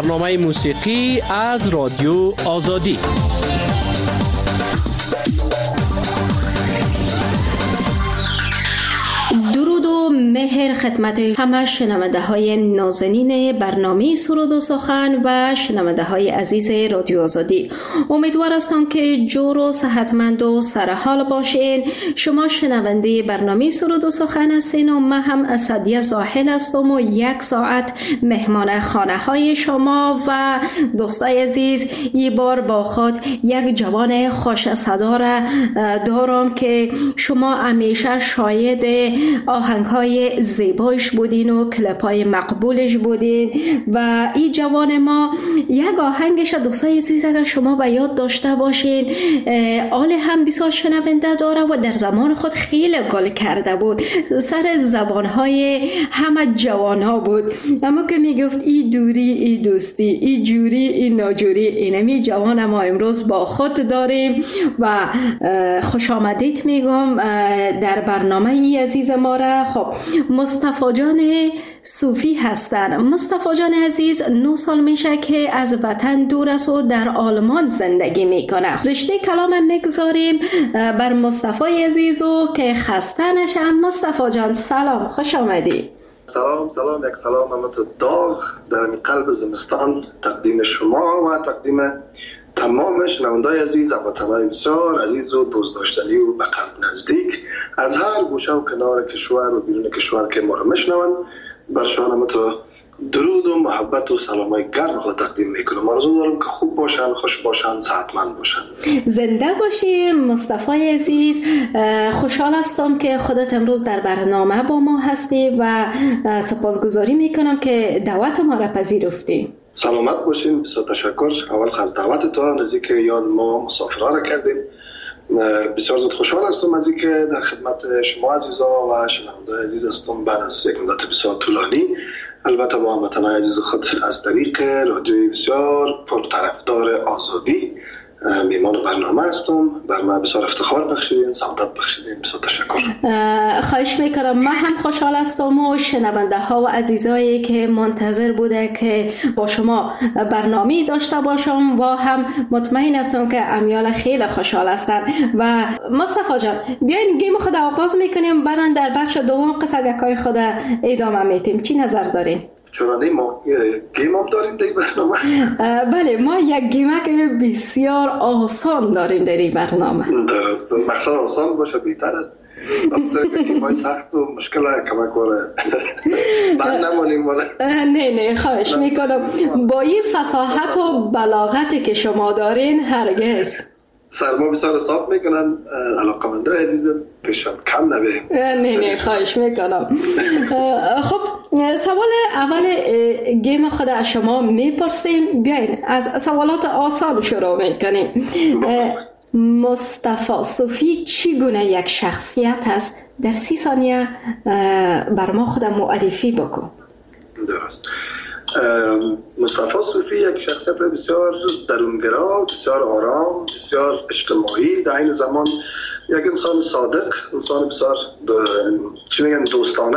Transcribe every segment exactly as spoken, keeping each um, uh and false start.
برنامه موسیقی از رادیو آزادی. درود و مهر خدمت همه شنونده های نازنین برنامه سرود و سخن و شنونده های عزیز رادیو آزادی. امیدوار هستم که جور و صحتمند و سرحال باشین. شما شنونده برنامه سرود و سخن هستین و من هم اسدیه زاهد هستم و یک ساعت مهمان خانه های شما و دوستای عزیز این بار با خود یک جوان خوش صدا را دارم که شما همیشه شاید آهنگ های زیبایش بودین و کلپ های مقبولش بودین و این جوان ما یک آهنگش دوستای عزیز اگر شما به یاد داشته باشین آل هم بسیار شنونده داره و در زمان خود خیلی گل کرده بود، سر زبان های همه جوان ها بود، اما که می گفت ای دوری ای دوستی، ای جوری ای ناجوری. اینمی جوان ما امروز با خود داریم و خوش آمدید میگم در برنامه ای عزیز ما را. خب مصطفی جان صوفی هستن. مصطفی جان عزیز نه سال میشه که از وطن دور است و در آلمان زندگی میکنه. رشته کلام میگذاریم بر مصطفی عزیز و که خسته نشم. مصطفی جان سلام، خوش آمدی. سلام سلام، یک سلام همت داغ در قلب زمستان تقدیم شما و تقدیم تمام شنوندای عزیز، هموطنان بسیار عزیز و دوست داشتنی و به قلب نزدیک از هر گوشه و کنار کشور و بیرون کشور که ما را میشنوند، بر شما همه تا درود و محبت و سلامای گرم خود تقدیم میکنم. آرزو دارم که خوب باشن، خوش باشن، صحتمند باشن. زنده باشی مصطفی عزیز. خوشحال هستم که خودت امروز در برنامه با ما هستی و سپاسگزاری میکنم که دعوت ما را پذیرفتی. سلامت باشین، بسیار تشکر. اول از دعوت تو نزدیک یاد ما مسافرها را کردیم. بسیار زود خوشحال هستم از اینکه در خدمت شما عزیزا و شنوندگان عزیز هستم بعد از یک مدت بسیار طولانی. البته با هموطنان عزیز خود از طریق رادیوی بسیار پرطرفدار آزادی میمان برنامه هستم. بر من بسیار افتخار بخشیدین، سعادت بخشیدین. بسیار تشکر. خواهش میکنم. من هم خوشحال هستم و شنونده ها و عزیزایی که منتظر بوده که با شما برنامه داشته باشم و هم مطمئن هستم که امیال خیلی خوشحال هستن. و مصطفی جان بیاین گیم خود آغاز میکنیم، بعدا در بخش دوم قصه‌گکای خود ادامه میتیم. چی نظر دارین؟ چرا ما گیم هم داریم در برنامه؟ بله، ما یک گیمک بسیار آسان داریم در این برنامه. درست، مقصد آسان باشه بهتر است. وقتی گیمای سخت و مشکل کمک واره بعد نمانیم واره. نه نه خواهش میکنم با این فصاحت و بلاغتی که شما دارین هرگز سرما بسیار حساب میکنن علاقمنده عزیزم پیشم کم نبیم. نه نه خواهش میکنم. خب سوال اول گیم خود از شما میپرسیم. بیاین از سوالات آسان شروع میکنیم. مصطفی صوفی چگونه یک شخصیت است؟ در سی ثانیه بر ما خود معرفی بکن. درست. مصطفی صوفی یک شخصیت بسیار درونگرا، بسیار آرام، بسیار اجتماعی، در این زمان یک انسان صادق، انسان بسیار دو... چی میگن دوستانه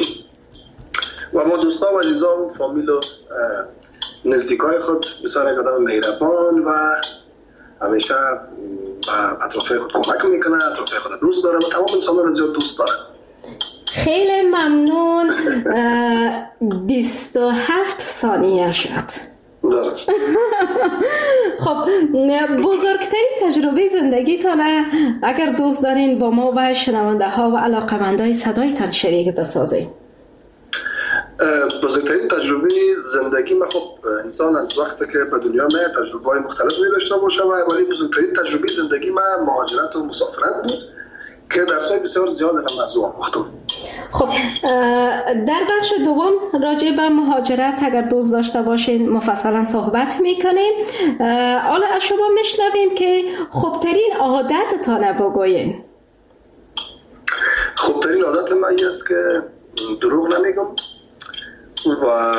و با دوستان و عزیزان فامیل و نزدیکای خود بسیار یک آدم مهربان و همیشه به اطراف خود کمک میکنه، اطراف خود دوست داره و تمام انسان را زیاد دوست داره. خیلی ممنون. بیست و هفت ثانیه شد. درست. خب بزرگترین تجربه زندگیتانه اگر دوست دارین با ما و شنونده ها و علاقمندای صدایتان شریک بسازید. بزرگترین تجربه زندگی ما خب انسان از وقتی که به دنیا میاد تجربه های مختلف می داشته باشه و ولی بزرگترین تجربه زندگی ما مهاجرت و مسافرت بود که درسای بسیار زیاد هم از او آموختم. خب در بخش دوم راجع به مهاجرت اگر دوست داشته باشین مفصلا صحبت میکنیم. حالا از شما میشنویم که خوبترین عادتتان بگوین. خوبترین عادت من این است که دروغ نمیگم و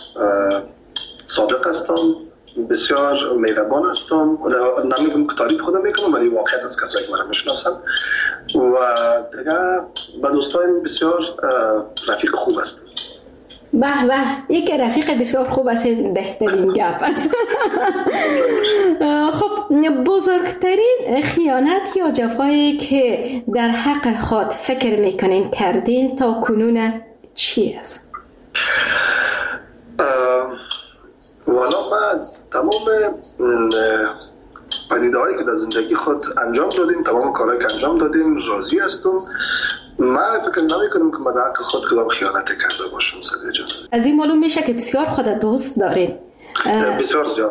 صادق هستم، بسیار مهربان هستم. نمیگم که تعریف خودم میکنم ولی واقعیت از کسایی که من میشناسم و دیگه با دوستایم بسیار رفیق خوب هستم. به به، یک رفیق بسیار خوب است، بهترین گپ است. خب بزرگترین خیانت یا جفایی که در حق خود فکر میکنین کردین تا کنون چی است؟ والا ما از تمام پدیده‌هایی که در زندگی خود انجام دادیم، تمام کارهایی که انجام دادیم راضی هستم. من فکر نمی کنم که من در حق خود کدام خیانت کرده باشم. سعدیه جان، از این معلوم میشه که بسیار خود دوست دارین. بسیار زیاد.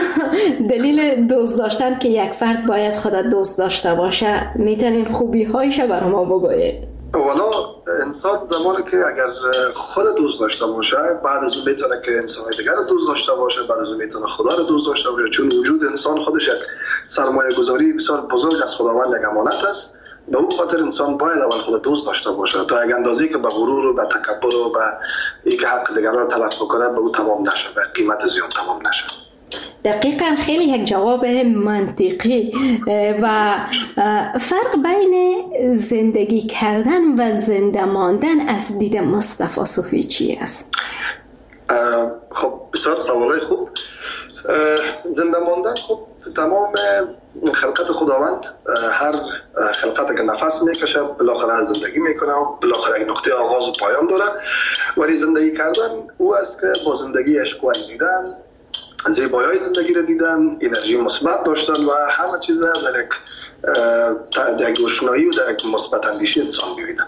دلیل دوست داشتن که یک فرد باید خود دوست داشته باشه، میتونین خوبی هایش برای ما بگویید؟ والا انسان زمانی که اگر خود دوست داشته باشه، بعد از اون میتونه که انسان دیگر رو دوست داشته باشه، بعد از اون میتونه خدا رو دوست داشته باشه، چون وجود انسان خودش یک سرمایه گذاری بسیار بزرگ از خداوند یک امانت است. به اون خاطر انسان باید اول خود دوست داشته باشه تا یک اندازه‌ای که به غرور و به تکبر و به اینکه حق دیگران رو تلف بکنه به اون تمام نشه، به قیمت زیاد تمام نشه. دقیقاً خیلی یک جواب منطقی. و فرق بین زندگی کردن و زنده ماندن از دید مصطفی صوفی چی است؟ خب بسیار سوالای خوب. زنده ماندن خب تمام خلقت خداوند، هر خلقت که نفس میکشه بالاخره زندگی میکنه و بالاخره یک نقطه آغاز و پایان داره. ولی زندگی کردن او است که با زندگی عشق ورزیدن، زیبایی زندگی رو دیدن، انرژی مثبت داشتن و همه چیز در یک در یک روشنایی و در یک مثبت اندیشی انسان ببینن.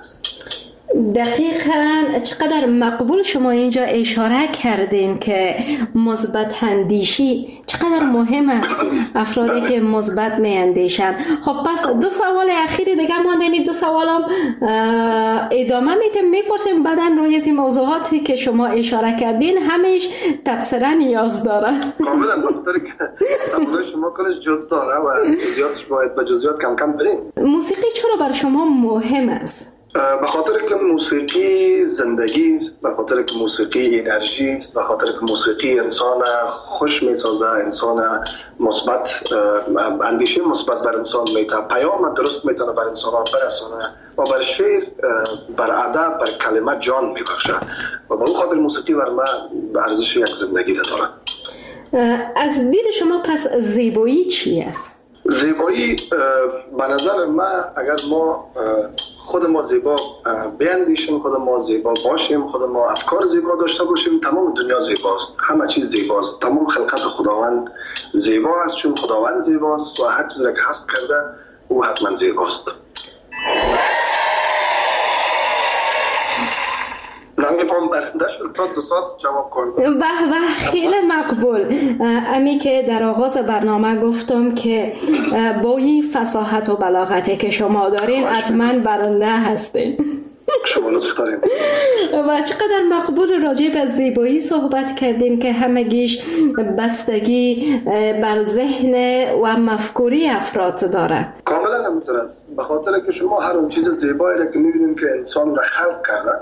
دقیقاً چقدر مقبول شما اینجا اشاره کردین که مثبت اندیشی چقدر مهم است، افرادی که مثبت می اندیشن. خب پس دو سوال اخیری دیگه مونده، می دو سوالم ادامه میتیم میپرسیم، بعداً روی این موضوعاتی که شما اشاره کردین همیش تبصره نیاز داره. کاملا، بخاطر که سوال شما کلش جز داره و جزئیاتش باید به جزئیات کم کم بریم. موسیقی چرا برای شما مهم است؟ به خاطر که موسیقی زندگی است، به خاطر که موسیقی انرژی است، به خاطر که موسیقی انسان خوش میسازه، انسان مثبت اندیشه مثبت بر انسان میده، پیام درست میتونه بر انسان برسونه و بر شعر، بر ادب، بر کلمات جان میبخشه و به اون خاطر موسیقی بر من ارزش یک زندگی داره. از دید شما پس زیبایی چی است؟ زیبایی به نظر من اگر ما خود ما زیبا بیندیشیم، خود ما زیبا باشیم، خود ما افکار زیبا داشته باشیم، تمام دنیا زیباست، همه چیز زیباست، تمام خلقت خداوند زیبا است، چون خداوند زیباست و هر چیزی که هست کرده او حتما زیباست. نمی‌پام برنده شد تا دو ساعت جواب کردم. به به، خیلی مقبول. امی که در آغاز برنامه گفتم که با این فصاحت و بلاغتی که شما دارین حتما برنده هستین. شما لطف دارین. و چقدر مقبول راجع به زیبایی صحبت کردیم که همگیش بستگی بر ذهن و مفکوری افراد داره. کاملا همینطور است، به خاطر که شما هر اون چیز زیبایی را که می‌بینید که انسان را خلق کرده،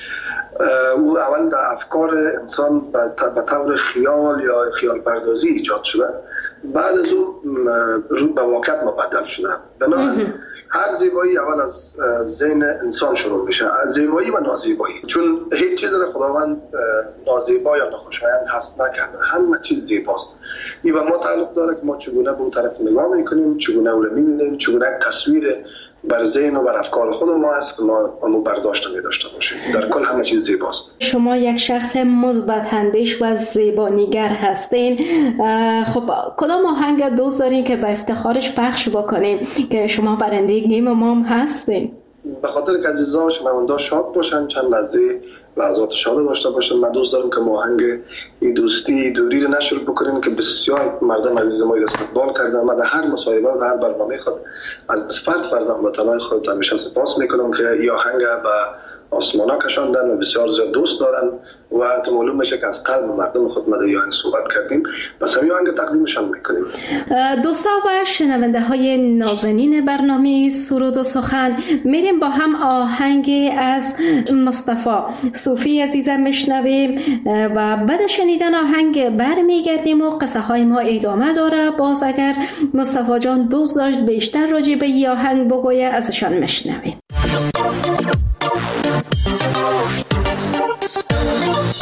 او اول در افکار انسان به طور خیال یا خیال پردازی ایجاد شده، بعد از او رو به واقعیت مبدل شده. بنابراین هر زیبایی اول از ذهن انسان شروع میشه، از زیبایی و نازیبایی، چون هیچ چیز را خداوند نازیبا یا ناخوشایند هست نکرده، همه چیز زیباست. این به ما تعلق داره که ما چگونه به اون طرف نگاه میکنیم، چگونه او را میبینیم، چگونه تصویر بر ذهن و بر افکار خود ما است که ما اونو برداشت می داشته باشیم. در کل همه چیز زیباست. شما یک شخص مثبت اندیش و زیبانیگر هستین. خب کدام آهنگ دوست دارین که به افتخارش پخش بکنیم که شما برنده گیم ما هم هستین؟ به خاطر که عزیزان شنونده شاد باشن، چند لحظه لحظات شاد داشته باشن، من دوست دارم که ما آهنگ این دوستی دوری رو نشر بکنیم که بسیار مردم عزیز ما استقبال کردن. من در هر مصاحبه و هر برنامه خود از فرد فرد هموطنان خود همیشه سپاس میکنم که این آهنگ به آسمانا کشاندن و بسیار زیاد دوست دارن و تو معلوم میشه که از قلب مردم خود ما در این آهنگ صحبت کردیم، بس همین آهنگ تقدیمشان میکنیم. دوستا و شنونده های نازنین برنامه سرود و سخن، میریم با هم آهنگ از مصطفی صوفی عزیزم میشنویم و بعد شنیدن آهنگ برمیگردیم و قصه های ما ادامه داره. باز اگر مصطفی جان دوست داشت بیشتر راجع به این آهنگ بگویه ازشان میشنویم.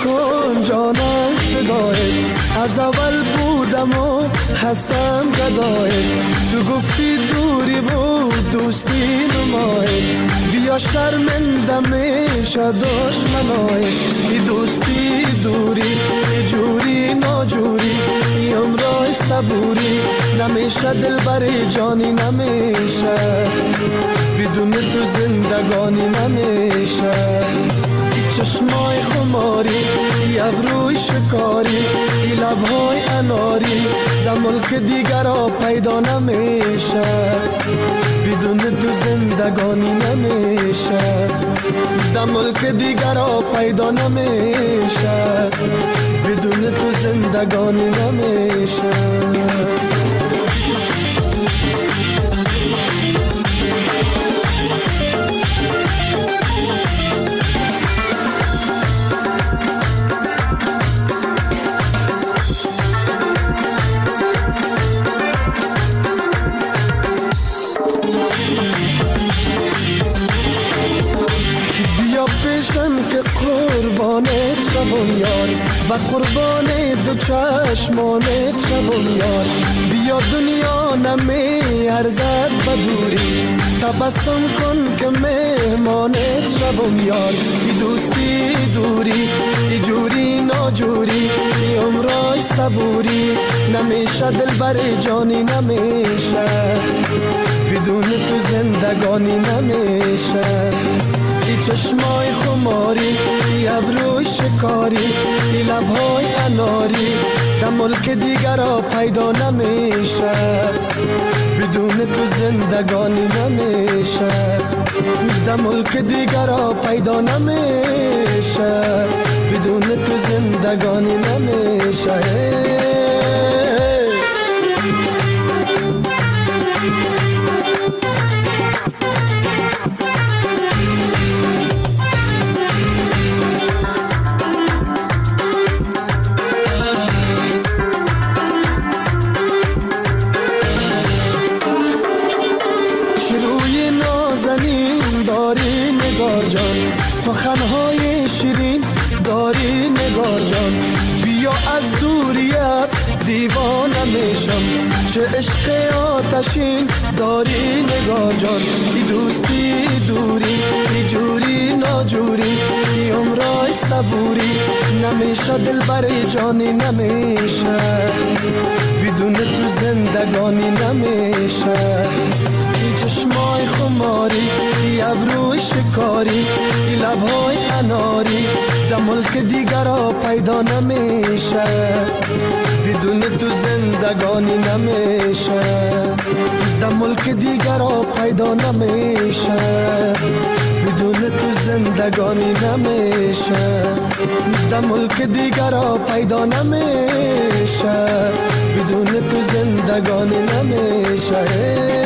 کن جانم فدای، از اول بودم و هستم گدای. تو گفتی دوری بود دوستی نمای، بیا شرمنده میشه دشمنای. ای دوستی دوری جوری ناجوری، ای عمرای صبوری نمیشه دل بر جانی نمیشه، بدون تو زندگانی نمیشه. چشمای خماری، ای ابروی شکاری، ای لبهای اناری در ملک دیگر ها پیدا نمیشه، بدون تو زندگانی نمیشه، در ملک دیگر ها پیدا نمیشه، بدون تو زندگانی نمیشه. که قربانت شوم یار و قربان دو چشمانت شوم یار. بیا دنیا نمی ارزد به دوری، تبسم کن که مهمانت شوم یار. ای دوستی دوری ای جوری ناجوری، ای عمرای صبوری نمیشه دل بر جانی نمیشه، بدون تو زندگانی نمیشه. ای چشمای خماری، ای ابروی شکاری، ای لبهای اناری در ملک دیگر ها پیدا نمیشه، بدون تو زندگانی نمیشه، در ملک دیگر ها پیدا نمیشه، بدون تو زندگانی نمیشه. سخنهای شیرین داری نگار جان، بیا از دوریت دیوانه میشم، چه عشق آتشین داری نگار جان. ای دوستی دوری ای جوری ناجوری، ای عمرای صبوری نمیشه دل بر جانی نمیشه، بدون تو زندگانی نمیشه. ای چشمای خماری، ای ابروی شکاری، ای لبهای اناری در ملک دیگر ها پیدا نمیشه، بدون تو زندگانی نمیشه، در ملک دیگر ها پیدا نمیشه، بدون تو زندگانی نمیشه، در ملک دیگر ها پیدا نمیشه، بدون تو زندگانی نمیشه.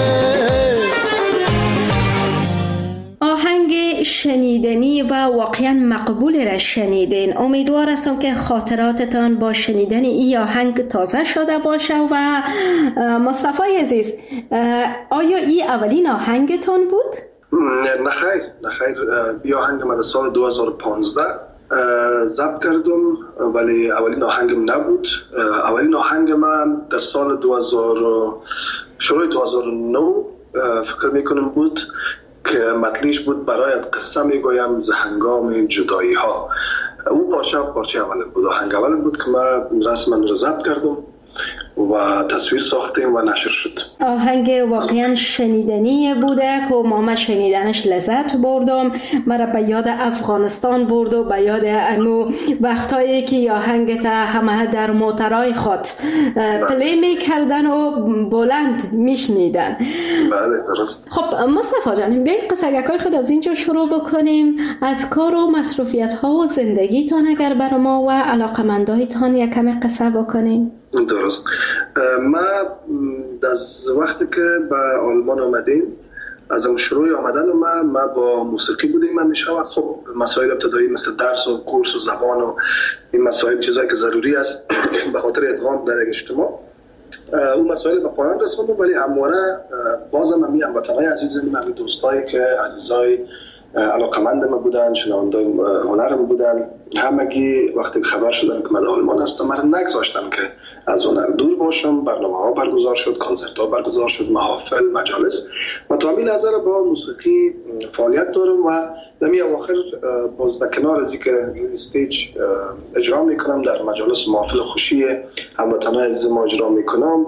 آهنگ شنیدنی و واقعا مقبول را شنیدین. امیدوار هستم که خاطراتتان با شنیدن این آهنگ تازه شده باشه. و مصطفی عزیز، آیا این اولین آهنگتان بود؟ نه خیر، نه خیر. این آهنگ من در سال دو هزار و پانزده ضبط کردم، ولی اولین آهنگم نبود. اولین آهنگ من در سال دو هزار شروع دو هزار و نه فکر میکنم بود که مطلعش بود برایت قصه میگویم ز هنگام جدایی ها. اون پارچه پارچه اول بود، آهنگ اول بود که من رسما رو ضبط کردم و تصویر ساختیم و نشر شد. آهنگ واقعا شنیدنی بوده که ما شنیدنش لذت بردم، مرا به یاد افغانستان برد و به یاد انو وقتایی که آهنگ تا همه در موترای خود پلی میکردن و بلند میشنیدن. بله درست. خب مصطفی جان، بیایید قصه‌گوی خود از اینجا شروع بکنیم. از کار و مصروفیت ها و زندگیتان اگر بر ما و علاقمندایتان یک کمی قصه بکنیم. درست. ما از وقتی که به آلمان آمدیم، از اون شروع آمدن ما ما با موسیقی بودیم. من میشه و خب مسائل ابتدایی مثل درس و کورس و زبان و این مسائل چیزایی که ضروری است به خاطر ادغام در یک اجتماع، اون مسائل به پایان رسوندم. ولی همواره بازم همین هموطنای عزیزم، همین دوستایی که عزیزای علاقمند ما بودن، شنونده هنرم بودن. همگی وقتی خبر شدن که من در آلمان هستم، من نگذاشتم که از هنر دور باشم. برنامه ها برگزار شد، کنسرت ها برگزار شد، محافل، مجالس. و تا همین نظر با موسیقی فعالیت دارم و در می اواخر باز در کنار از اینکه استیج اجرا میکنم، در مجالس محافل خوشی هموطنان عزیز ما اجرا میکنم.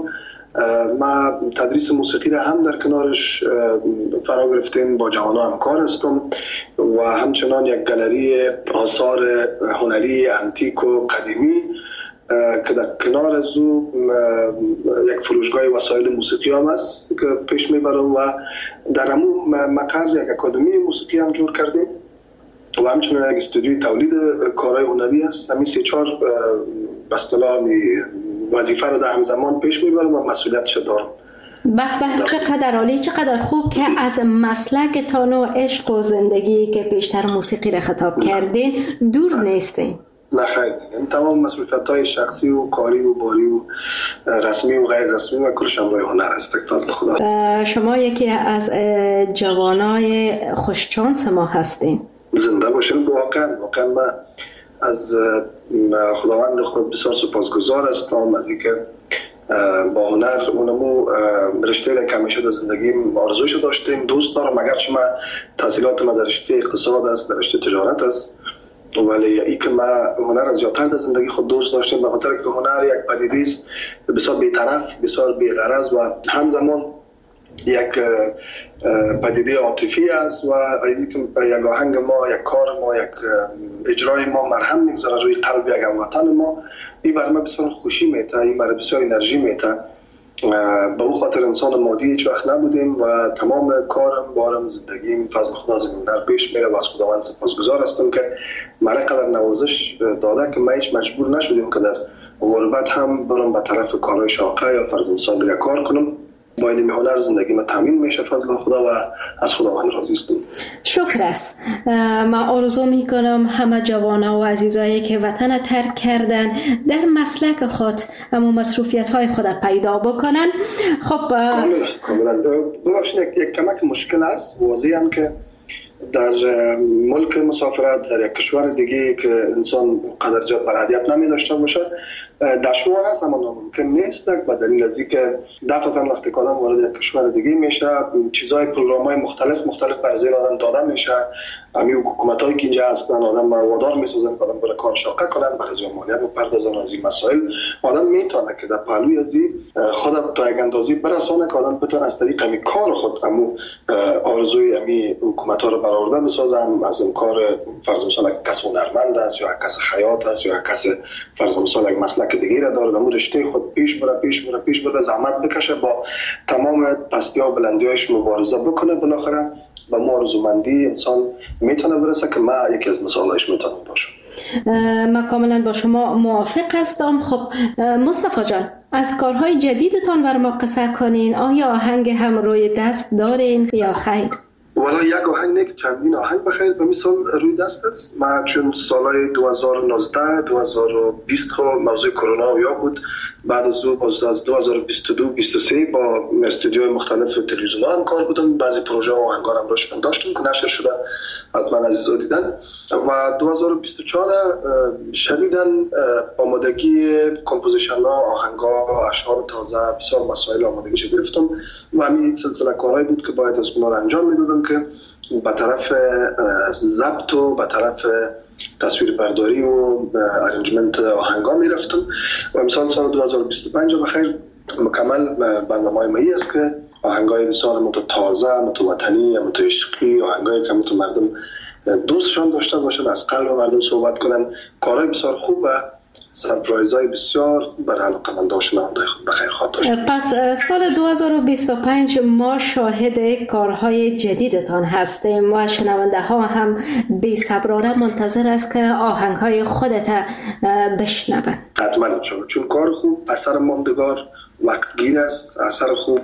ما تدریس موسیقی را هم در کنارش فرا گرفتیم، با جوانان همکار هستم و همچنان یک گالری آثار هنری انتیک و قدیمی که در کنار از او یک فروشگاه وسایل موسیقی هم است که پیش میبرم و در همون مقر یک اکادمی موسیقی هم جور کردیم و همچنان یک استودیوی تولید کارهای هنری است. همین سه چهار به اصطلاح وظیفه رو در همزمان پیش میبرم و مسئولیتش دارم. به به، چقدر عالی، چقدر خوب که از مسلکتان و عشق و زندگی که پیشتر موسیقی را خطاب کردین دور نیستین. نه خیلی، این تمام مسئولیت‌های شخصی و کاری و باری و رسمی و غیر رسمی و کلش همراه هنر است. فضل خدا. شما یکی از جوانای خوششانس ما هستین. زنده باشین. واقعا واقعا من از خداوند خود بسیار سپاسگزار هستم از اینکه با هنر اونمو رشته که همیشه در زندگیم آرزوش داشتیم دوست دارم، اگرچه من تحصیلات ما در رشته اقتصاد است، در رشته تجارت است، ولی ای که من هنر از زیادتر در زندگی خود دوست داشتیم به خاطر که هنر یک پدیده است بسیار بی‌طرف، بسیار بی‌غرض و همزمان یک پدیده عاطفی است و ایدی که یک آهنگ ما، یک کار ما، یک اجرای ما مرهم میگذاره روی قلب یک هموطن ما. این برای من بسیار خوشی میته، این برای بسیار انرژی میته. به او خاطر انسان مادی هیچ وقت نبودیم و تمام کارم، بارم، زندگیم فضل خدا زمین‌در پیش میره و از خداوند سپاسگزار هستم که مرا قدر نوازش داده که ما هیچ مجبور نشدیم که در غربت هم برم به طرف کارهای شاقه یا فرض مثال دیگه کار کنم. با این هنر زندگی ما تامین میشه فضل خدا و از خداوند راضی هستم. شکر است. من آرزو میکنم همه جوانا و عزیزایی که وطن ترک کردن در مسلک خود اما مصروفیت های خود پیدا بکنن. خب کاملا کاملا ببخشید یک کمک مشکل است. واضح هم که در ملک مسافرت در یک کشور دیگه که انسان قدر زیاد بلدیت نمی داشته باشه دشوار است، اما ناممکن نیست. به دلیل از اینکه دفعتاً وقتی که آدم وارد یک کشور دیگه میشه چیزای پروگرام‌های مختلف مختلف بر ذهن آدم داده میشه. همین حکومتایی که اینجا هستن آدم وادار میسازن که آدم برای کار شاقه کنن، برای از مالیات بپردازن، از این مسائل آدم میتونه که در پهلوی از این خود تا یک اندازی برسونه که آدم بتونه از طریق همین کار خود امو آرزوی همین حکومت‌ها رو برآورده بسازن. از این کار فرض مثال کس هنرمند است یا کس خیاط است یا کس فرض مثال یک مسلک دیگه را داره، در رشته خود پیش بره پیش بره پیش بره زحمت بکشه، با تمام پستی‌ها و بلندی‌هاش مبارزه بکنه، بالاخره به ما آرزومندی انسان میتونه برسه که ما یکی از مثالایش میتونم باشم. من کاملا با شما موافق هستم. خب مصطفی جان، از کارهای جدیدتان بر ما قصه کنین. آیا آهنگ هم روی دست دارین یا خیر؟ والا یک آهنگ نه که چندین آهنگ بخیر به مثال روی دست است. من چون سالهای دو هزار و نوزده دو هزار و بیست خو موضوع کرونا یا بود، بعد از دو از دو هزار و بیست و دو بیست و سه با استودیوهای مختلف تلویزیون هم کار بودم، بعضی پروژه و آهنگار هم روش داشتم که نشر شده حتما عزیزا دیدن. و دو هزار و بیست و چهار شدیداً آمادگی کمپوزیشن ها، آهنگ ها، اشعار تازه، بسیار مسائل آمادگی گرفتم و همین سلسله کارهایی بود که باید از اونها انجام میدادم که به طرف ضبط و به طرف تصویر برداری و ارنجمنت آهنگ ها میرفتم. و مثلا سال دو هزار و بیست و پنج بخیر مکمل برنامه مایی است که آهنگای بسیار متو تازه، متو وطنی، متو عشقی، آهنگایی که متو مردم دوستشان داشته باشن، از قلب مردم صحبت کنن، کارهای بسیار خوب و سرپرایزهای بسیار برای علاقه‌مندان شنونده خود بخیر خواهد داشت. پس سال دو هزار و بیست و پنج ما شاهد کارهای جدیدتان هستیم و شنونده ها هم بی صبرانه منتظر است که آهنگهای خودت بشنون. حتما چون کار خوب اثر ماندگار وقتگیر است، اثر خوب.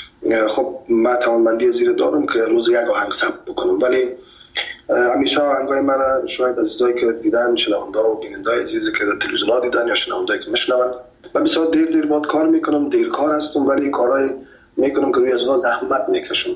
خب من توانمندی زیر دارم که روز یک آهنگ ثبت بکنم، ولی همیشه آهنگای من شاید عزیزایی که دیدن، شنونده و بیننده عزیزی که در تلویزیون ها دیدن یا شنونده که میشنون، و بسیار دیر دیر بعد کار میکنم، دیر کار هستم ولی کارهای میکنم که روی از اونها زحمت میکشم.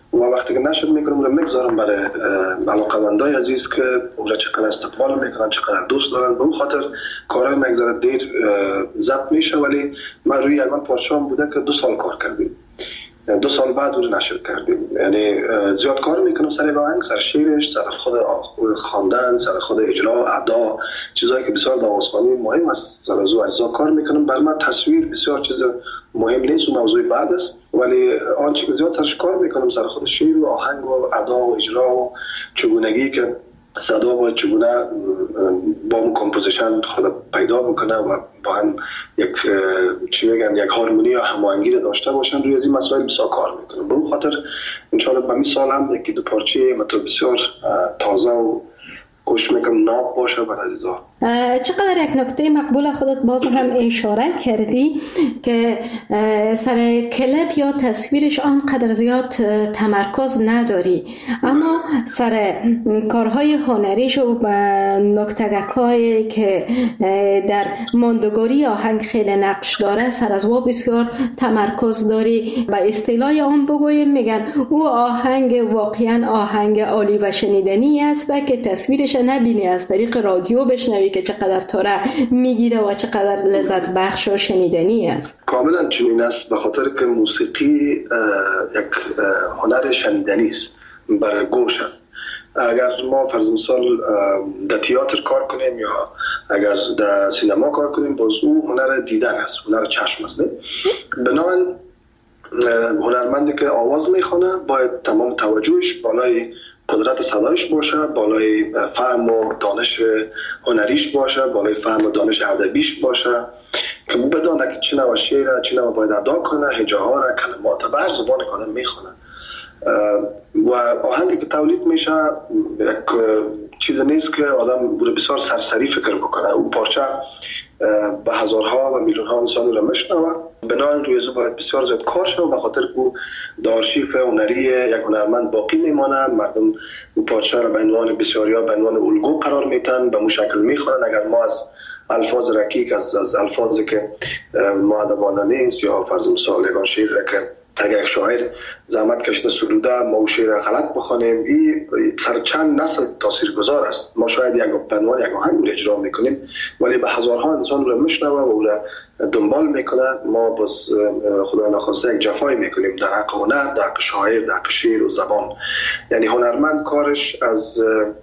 و وقتی که نشر میکنم اون رو میگذارم برای علاقه‌مندای عزیز که اون را چقدر استقبال میکنن، چقدر دوست دارن. به اون خاطر کارهای مگذره دیر ضبط میشه، ولی من روی من پارچه‌ام بوده که دو سال کار کردیم، دو سال بعد اون رو نشر کردیم. یعنی زیاد کار میکنم سر آهنگ، سر شعرش، سر خود خواندن، سر خود اجرا، ادا، چیزایی که بسیار در آسمانی مهم است. سر از اجزا کار میکنم. برای من تصویر بسیار چیز مهم نیست و موضوع بعد است، ولی آنچه که زیاد سرش کار میکنم سر خود شعر و آهنگ و ادا و اجرا و چگونگی که صدا باید چگونه با اون کمپوزیشن خود پیدا بکنه و با هم یک چی میگن یک هارمونی یا هماهنگی رو داشته باشن. روی از این مسائل بسیار کار میکنم. به اون خاطر ان شاء الله به این سال هم یکی دو پارچه مطلب بسیار تازه و کوشش میکنم ناب باشه برای عزیزا. چقدر یک نکته مقبول خودت باز هم اشاره کردی که سر کلپ یا تصویرش آنقدر زیاد تمرکز نداری، اما سر کارهای هنریش و نکته‌هایی که در ماندگاری آهنگ خیلی نقش داره سر از او بسیار تمرکز داری. به اصطلاح آن بگویم میگن او آهنگ واقعا آهنگ عالی و شنیدنی است که تصویرش نبینی، از طریق رادیو بشنوی که چقدر تو را میگیره و چقدر لذت بخش و شنیدنی است. کاملا چنین است، به خاطر که موسیقی یک هنر شنیدنی است، برای گوش است. اگر ما فرض مثال در تئاتر کار کنیم یا اگر در سینما کار کنیم، باز او هنر دیدن است، هنر چشم است. بنابراین هنرمندی که آواز میخونه باید تمام توجهش بالای قدرت صدایش باشه، بالای فهم و دانش هنریش باشه، بالای فهم و دانش ادبیش باشه که بدونه که چه نوع شعر چه نوع باید ادا کنه، هجاها را، کلمات به هر زبان که آدم میخونه. و آهنگی که تولید میشه یک چیز نیست که آدم بوده بسیار سرسری فکر بکنه. اون پارچه به هزارها و میلیون ها انسان رو میشنوه. بنابراین روی زو باید بسیار زیاد کار شد، به خاطر که در آرشیف هنری یک هنرمند باقی میمانه. مردم اون پارچه رو به عنوان بسیاریا به عنوان الگو قرار میتن، به مو شکل میخونن. اگر ما از الفاظ رکیک از از الفاظی که مؤدبانه نیست یا فرض مثال یگان شعر که اگر یک شاعر زحمت کشته سروده ما او شعر غلط بخونیم، این سر چند نسل تاثیرگذار است. ما شاید یک بنوان یک آهنگ رو اجرا میکنیم ولی به هزارها انسان رو میشنوه و او را دنبال میکنه. ما باز خدا نخواسته یک جفایی میکنیم در حق هنر، در حق شاعر، در حق شعر و زبان. یعنی هنرمند کارش از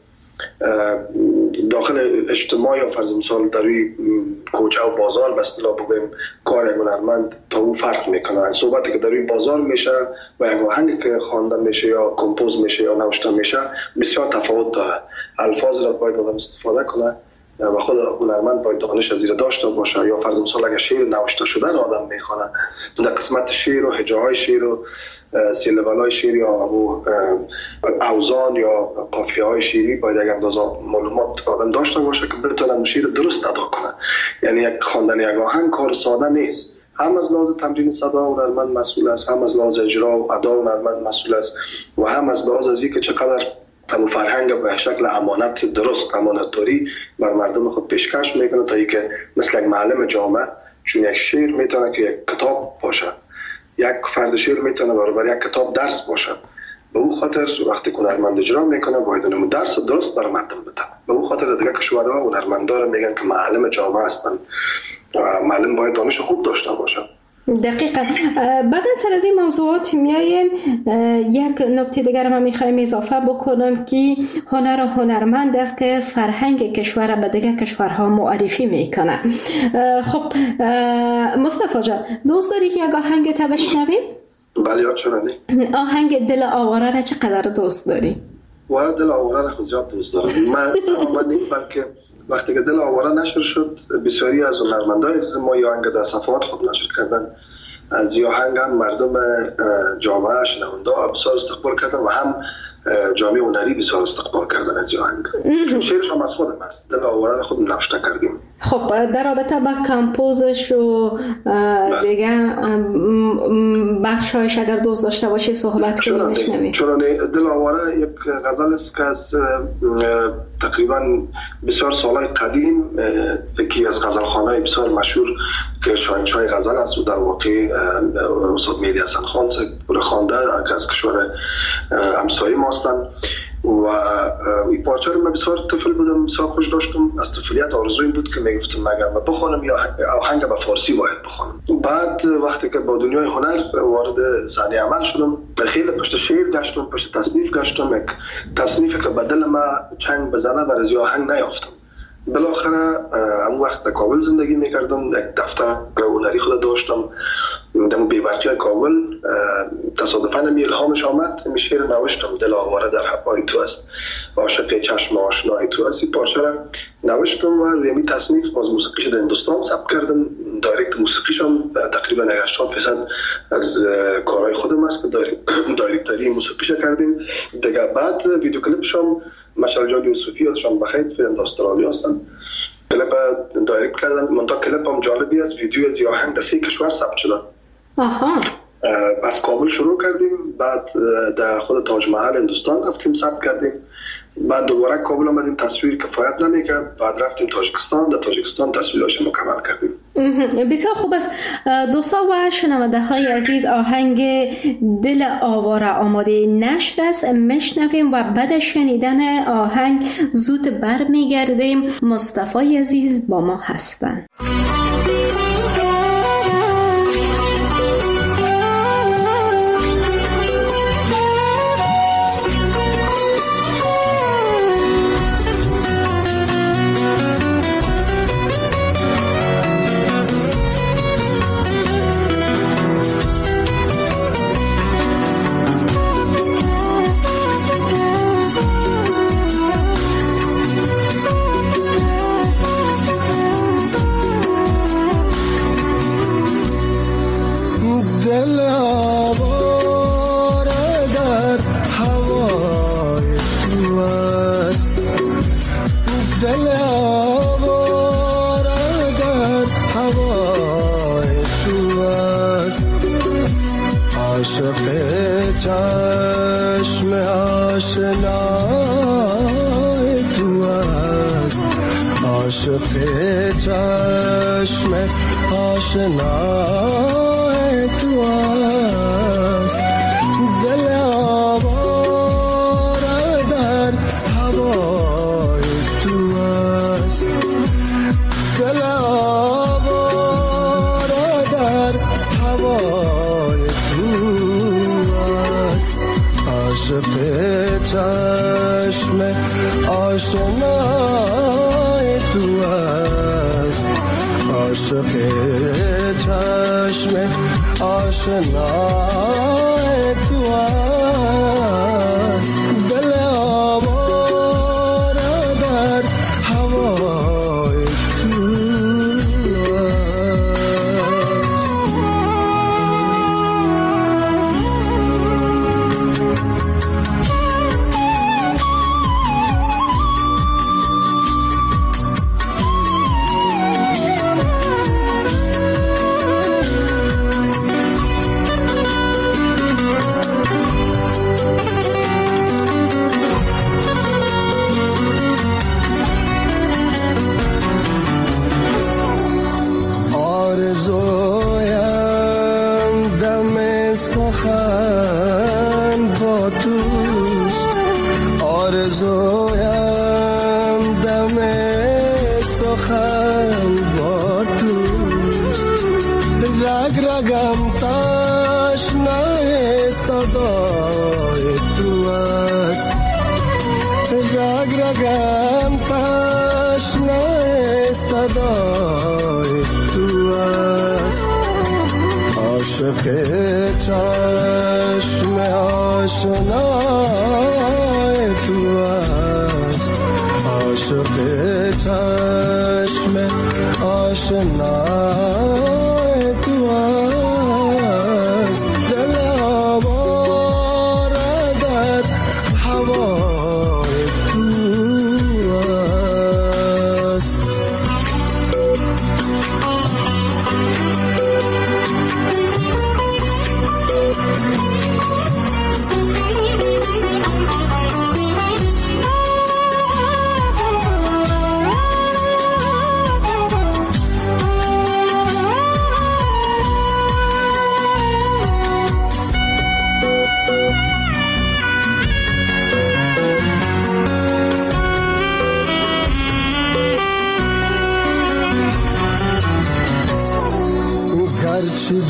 داخل اجتماع یا فرض مثال در روی کوچه و بازار به اصطلاح بگیم کار یک هنرمند تا او فرق میکنه. صحبتی که در روی بازار میشه و یک آهنگی که خوانده میشه یا کمپوز میشه یا نوشته میشه بسیار تفاوت داره. الفاظ را باید آدم استفاده کنه و خود هنرمند باید دانش از زیر داشته باشه. یا فرض مثال اگر شعر نوشته شده را آدم میخونه، در قسمت شعر و هجاهای شعر و سیلبلای شعر یا اوزان یا قافیه های شعری باید یک اندازه معلومات آدم داشته باشه که بتونه شعر درست ادا کنه. یعنی یک خواندن یک آهنگ کار ساده نیست. هم از لحاظ تمرین صدا هنرمند مسئول است، هم از لحاظ اجرا و ادا هنرمند مسئول است و هم از لحاظ از اینکه چقدر همون فرهنگ به شکل امانت درست امانتداری بر مردم خود پیشکش میکنه تا اینکه مثل یک معلم جامعه، چون یک شعر میتونه که یک کتاب باشه، یک فرد شعر میتونه برابر یک کتاب درس باشه. به اون خاطر وقتی که هنرمند اجرا میکنه باید اون درس درست برای مردم بده. به اون خاطر دیگه کشورها هنرمندا رو میگن که معلم جامعه هستن. معلم باید دانش خوب داشته باشه. دقیقاً. بعد سر از این موضوعات میایم یک نکته دیگر هم میخوایم اضافه بکنم که هنر و هنرمند است که فرهنگ کشور به دیگر کشورها معرفی میکنه. خب مصطفی جان دوست داری که یک آهنگ تا بشنویم؟ بله چرا نه. آهنگ دل آواره را چقدر دوست داری؟ و دل آواره را خود زیاد دوست دارم. من من این بلکه وقتی که دل آواره نشر شد بسیاری از هنرمندای ما یا آهنگ در صفحات خود نشر کردن. از این آهنگ هم مردم جامعه شنونده بسیار استقبال کردن و هم جامعه هنری بسیار استقبال کردن از این آهنگ. چون شعرش هم از خودم است. دل آواره خود نوشته کردیم. خب در رابطه با کمپوزش و دیگه بخشایش اگر دوست داشته باشی صحبت کنی میشنویم. چون دلاوره یک غزل است که از تقریبا بسیار سالهای قدیم یکی از غزلخوان‌های بسیار مشهور که شاهنشاه غزل است و در واقع استاد مهدی حسن خان پور خوانده که از کشور همسایه ما هستند و این پارچه رو من بسیار طفل بودم، بسیار خوش داشتم. از طفولیت آرزویم بود که میگفتم مگر من بخوانم یا آهنگ به فارسی باید بخوانم. بعد وقتی که با دنیای هنر وارد صحنه عمل شدم خیلی پشت شعر گشتم، پشت تصنیف گشتم، یک تصنیفی که به دل من چنگ بزنه و از آهنگ نیافتم. بالاخره اون وقت در کابل زندگی میکردم، یک دفتر هنری خود داشتم در بی‌برقی کابل. تصادفاً می الهامش آمد، می شعر نوشتم دل آواره در هوای تو است، عاشق چشم آشنای تو است. این پارچه را نوشتم و روی این تصنیف باز موسیقیش در هندوستان ثبت کردم. دایرکت موسیقیش هم تقریبا هشتاد درصد از کارهای خودم است که دایرکتری موسیقیش کردیم دیگه. بعد ویدیو کلیپش هم مشعل جان یوسفی ازشان بخیر فیلم استرالیا هستن، کلیپ دایرکت کردن. منتها کلیپ هم جالبی از ویدیو از آهنگ در سه کشور ثبت شده. آها. از کابل شروع کردیم، بعد در خود تاج محل هندوستان رفتیم ثبت کردیم، بعد دوباره کابل آمدیم، تصویر کفایت نمیکرد، بعد رفتیم تاجیکستان، در تاجیکستان تصویرش مکمل کردیم. بسیار خوب است. دوستان و شنونده های عزیز، آهنگ دل آواره آماده نشر است، میشنویم و بعد شنیدن آهنگ زود بر میگردیم. مصطفی عزیز با ما هستند.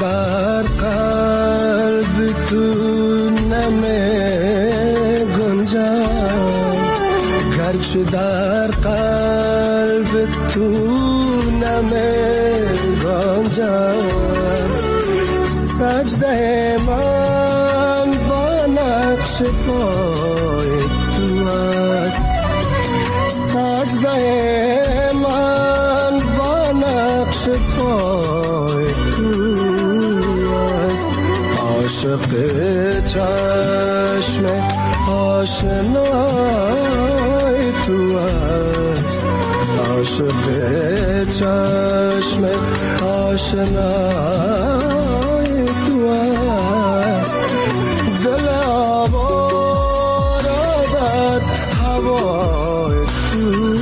در قلب تو نمی گنجد، گرچه در قلب تو نمی گنجد، سجده من با نقش پای تو است، سجده من با نقش پای تو است، عاشق چشم آشنای تو است، عاشق چشم آشنای تو است، دل آواره در هوای تو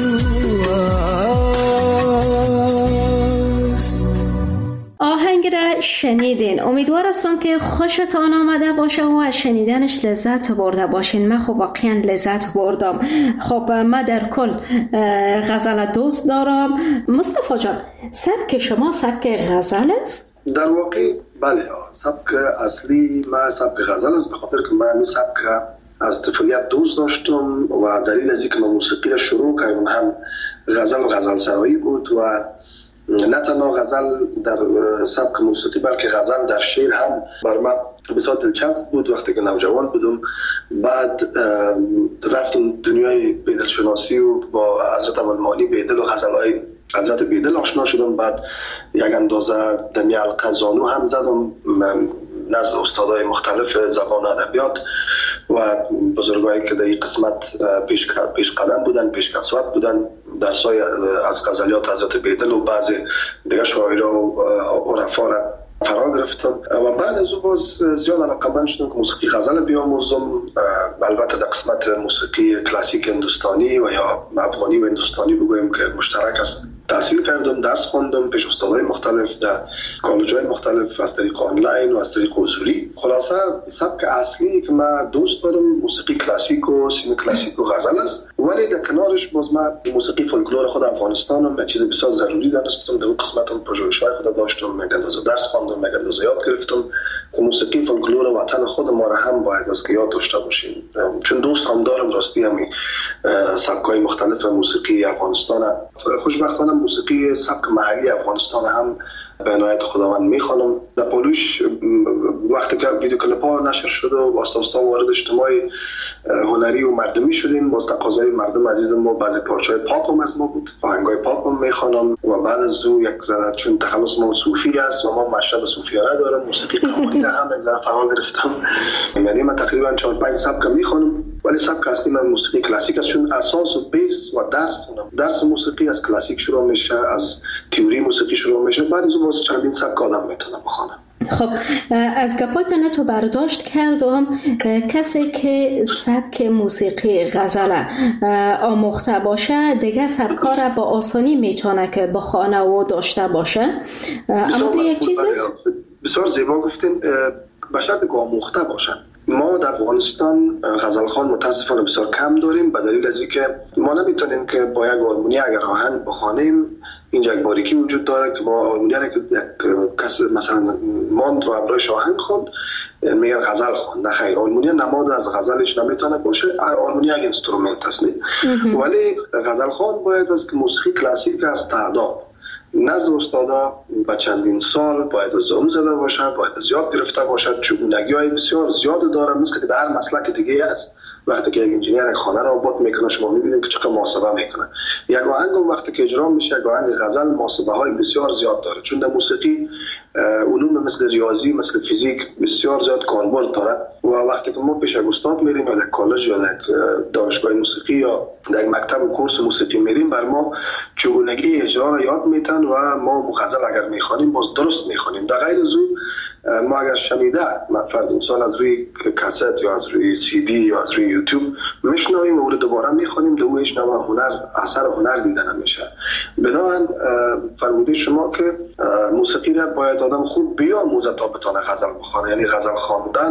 است. آهنگ را شنیدین، امیدوار هستم که خوشتان آمده باشه و از شنیدنش لذت برده باشین. من خب واقعا لذت بردم. خب من در کل غزل دوست دارم. مصطفی جان، سبک شما سبک غزل است؟ در واقع بله، سبک اصلی ما سبک غزل است، به خاطر که من این سبک از طفولیت دوست داشتم و دلیل از اینکه من موسیقی را شروع کردم هم غزل و غزل سرایی بود و نه تنها غزل در سبک موسیقی بلکه غزل در شعر هم بر من بسیار دلچسب بود. وقتی که نوجوان بودم بعد رفتم دنیای بیدلشناسی و با حضرت اولمانی بیدل و غزلهای حضرت بیدل آشنا شدم. بعد یک اندازه دمی حلقه زانو هم زدم نزد استادای مختلف زبان ادبیات و بزرگایی که در این قسمت پیش پیش قدم بودن، پیش کسوت بودن، درسای از غزلیات حضرت بیدل و بعضی دیگه شاعرها و عرفا را فرا گرفتم و بعد از او باز زیاد علاقه‌مند شدم که موسیقی غزل بیاموزم. البته در قسمت موسیقی کلاسیک هندوستانی و یا افغانی و هندوستانی بگویم که مشترک است. تحصیل کردم، درس خواندم پیش استادای مختلف در کالج‌های مختلف از طریق آنلاین و از طریق حضوری. خلاصه سبک اصلی که من دوست دارم موسیقی کلاسیک و سیمی کلاسیک و غزل است، ولی در کنارش باز من موسیقی فولکلور خود افغانستانم به چیز بسیار ضروری دانستم. در اون قسمتم پژوهش‌های خود داشتم، مگه درس خواندم، مگه یاد گرفتم که موسیقی فولکلور وطن خود ما را هم باید از یاد داشته باشیم، چون دوست هم دارم راستی همین سبک‌های مختلف موسیقی افغانستان. خوشبختانه موسیقی سبک محلی افغانستان هم به عنایت خداوند میخوانم. در پولوش وقتی که ویدیو کلیپ ها نشر شد و واسطه وارد اجتماع هنری و مردمی شدیم، باز تقاضای مردم عزیز ما بعضی پارچه‌های پاپ هم از ما بود، آهنگای پاپ هم میخوانم و بعد از او یک ذره چون تخلص ما صوفی است و ما مشرب صوفیانه دارم، موسیقی قوالی هم یک ذره فرا گرفتم. یعنی من تقریبا چهار پنج سبک میخوانم، ولی سبک اصلی من موسیقی کلاسیک است، چون اساس و بیس و درس درس موسیقی از کلاسیک شروع میشه، از تئوری موسیقی شروع میشه، بعد از اون باز چندین سبک آدم میتونه بخونه. خب از گپاتون تو برداشت کردم کسی که سبک موسیقی غزل آموخته باشه دیگه سبکا را با آسانی میتونه که بخونه و داشته باشه. اما تو یک چیز است؟ بسیار زیبا گفتین، به شرط که آموخته باشن. ما در افغانستان غزلخوان متاسفانه بسیار کم داریم، به دلیل از اینکه ما نمیتونیم که با یک هارمونی اگر آهنگ بخوانیم، اینجا یک باریکی وجود داره که با هارمونی که یک کس مثلا ماند و ابرایش آهنگ خوند میگن غزل خوند. نه خیر، هارمونی نماد از غزلش نمیتونه باشه، هارمونی یک اینسترومنت است، ولی غزلخوان باید از که موسیقی کلاسیک از تعداد نزد استادا با چندین سال باید از اون زده باشه، باید از یاد گرفته باشه، چگونگی های بسیار زیاد داره، مثل که در مسلک دیگه است. وقتی که یک انجینیر یک خانه را آباد میکنه شما میبینید که چقدر محاسبه میکنه. یک آهنگ وقتی که اجرا میشه، یک آهنگ غزل محاسبه های بسیار زیاد داره، چون در موسیقی علوم مثل ریاضی مثل فیزیک بسیار زیاد کاربرد داره و وقتی که ما پیش از استاد میریم یا در کالج یا در دانشگاه موسیقی یا در مکتب و کورس موسیقی میریم، بر ما چگونگی اجرا را یاد میتن و ما غزل اگر میخوانیم باز درست میخوانیم. در غیر از اون ما اگر شنیده من فرض مثال از روی کاست یا از روی سی دی یا از روی یوتیوب میشنویم و دوباره میخوانیم، دو هیچ نوع هنر اثر هنر دیده نمیشه. بنابراین فرموده شما که موسیقی را باید آدم خوب بیاموزه تا بتونه غزل بخونه، یعنی غزل خواندن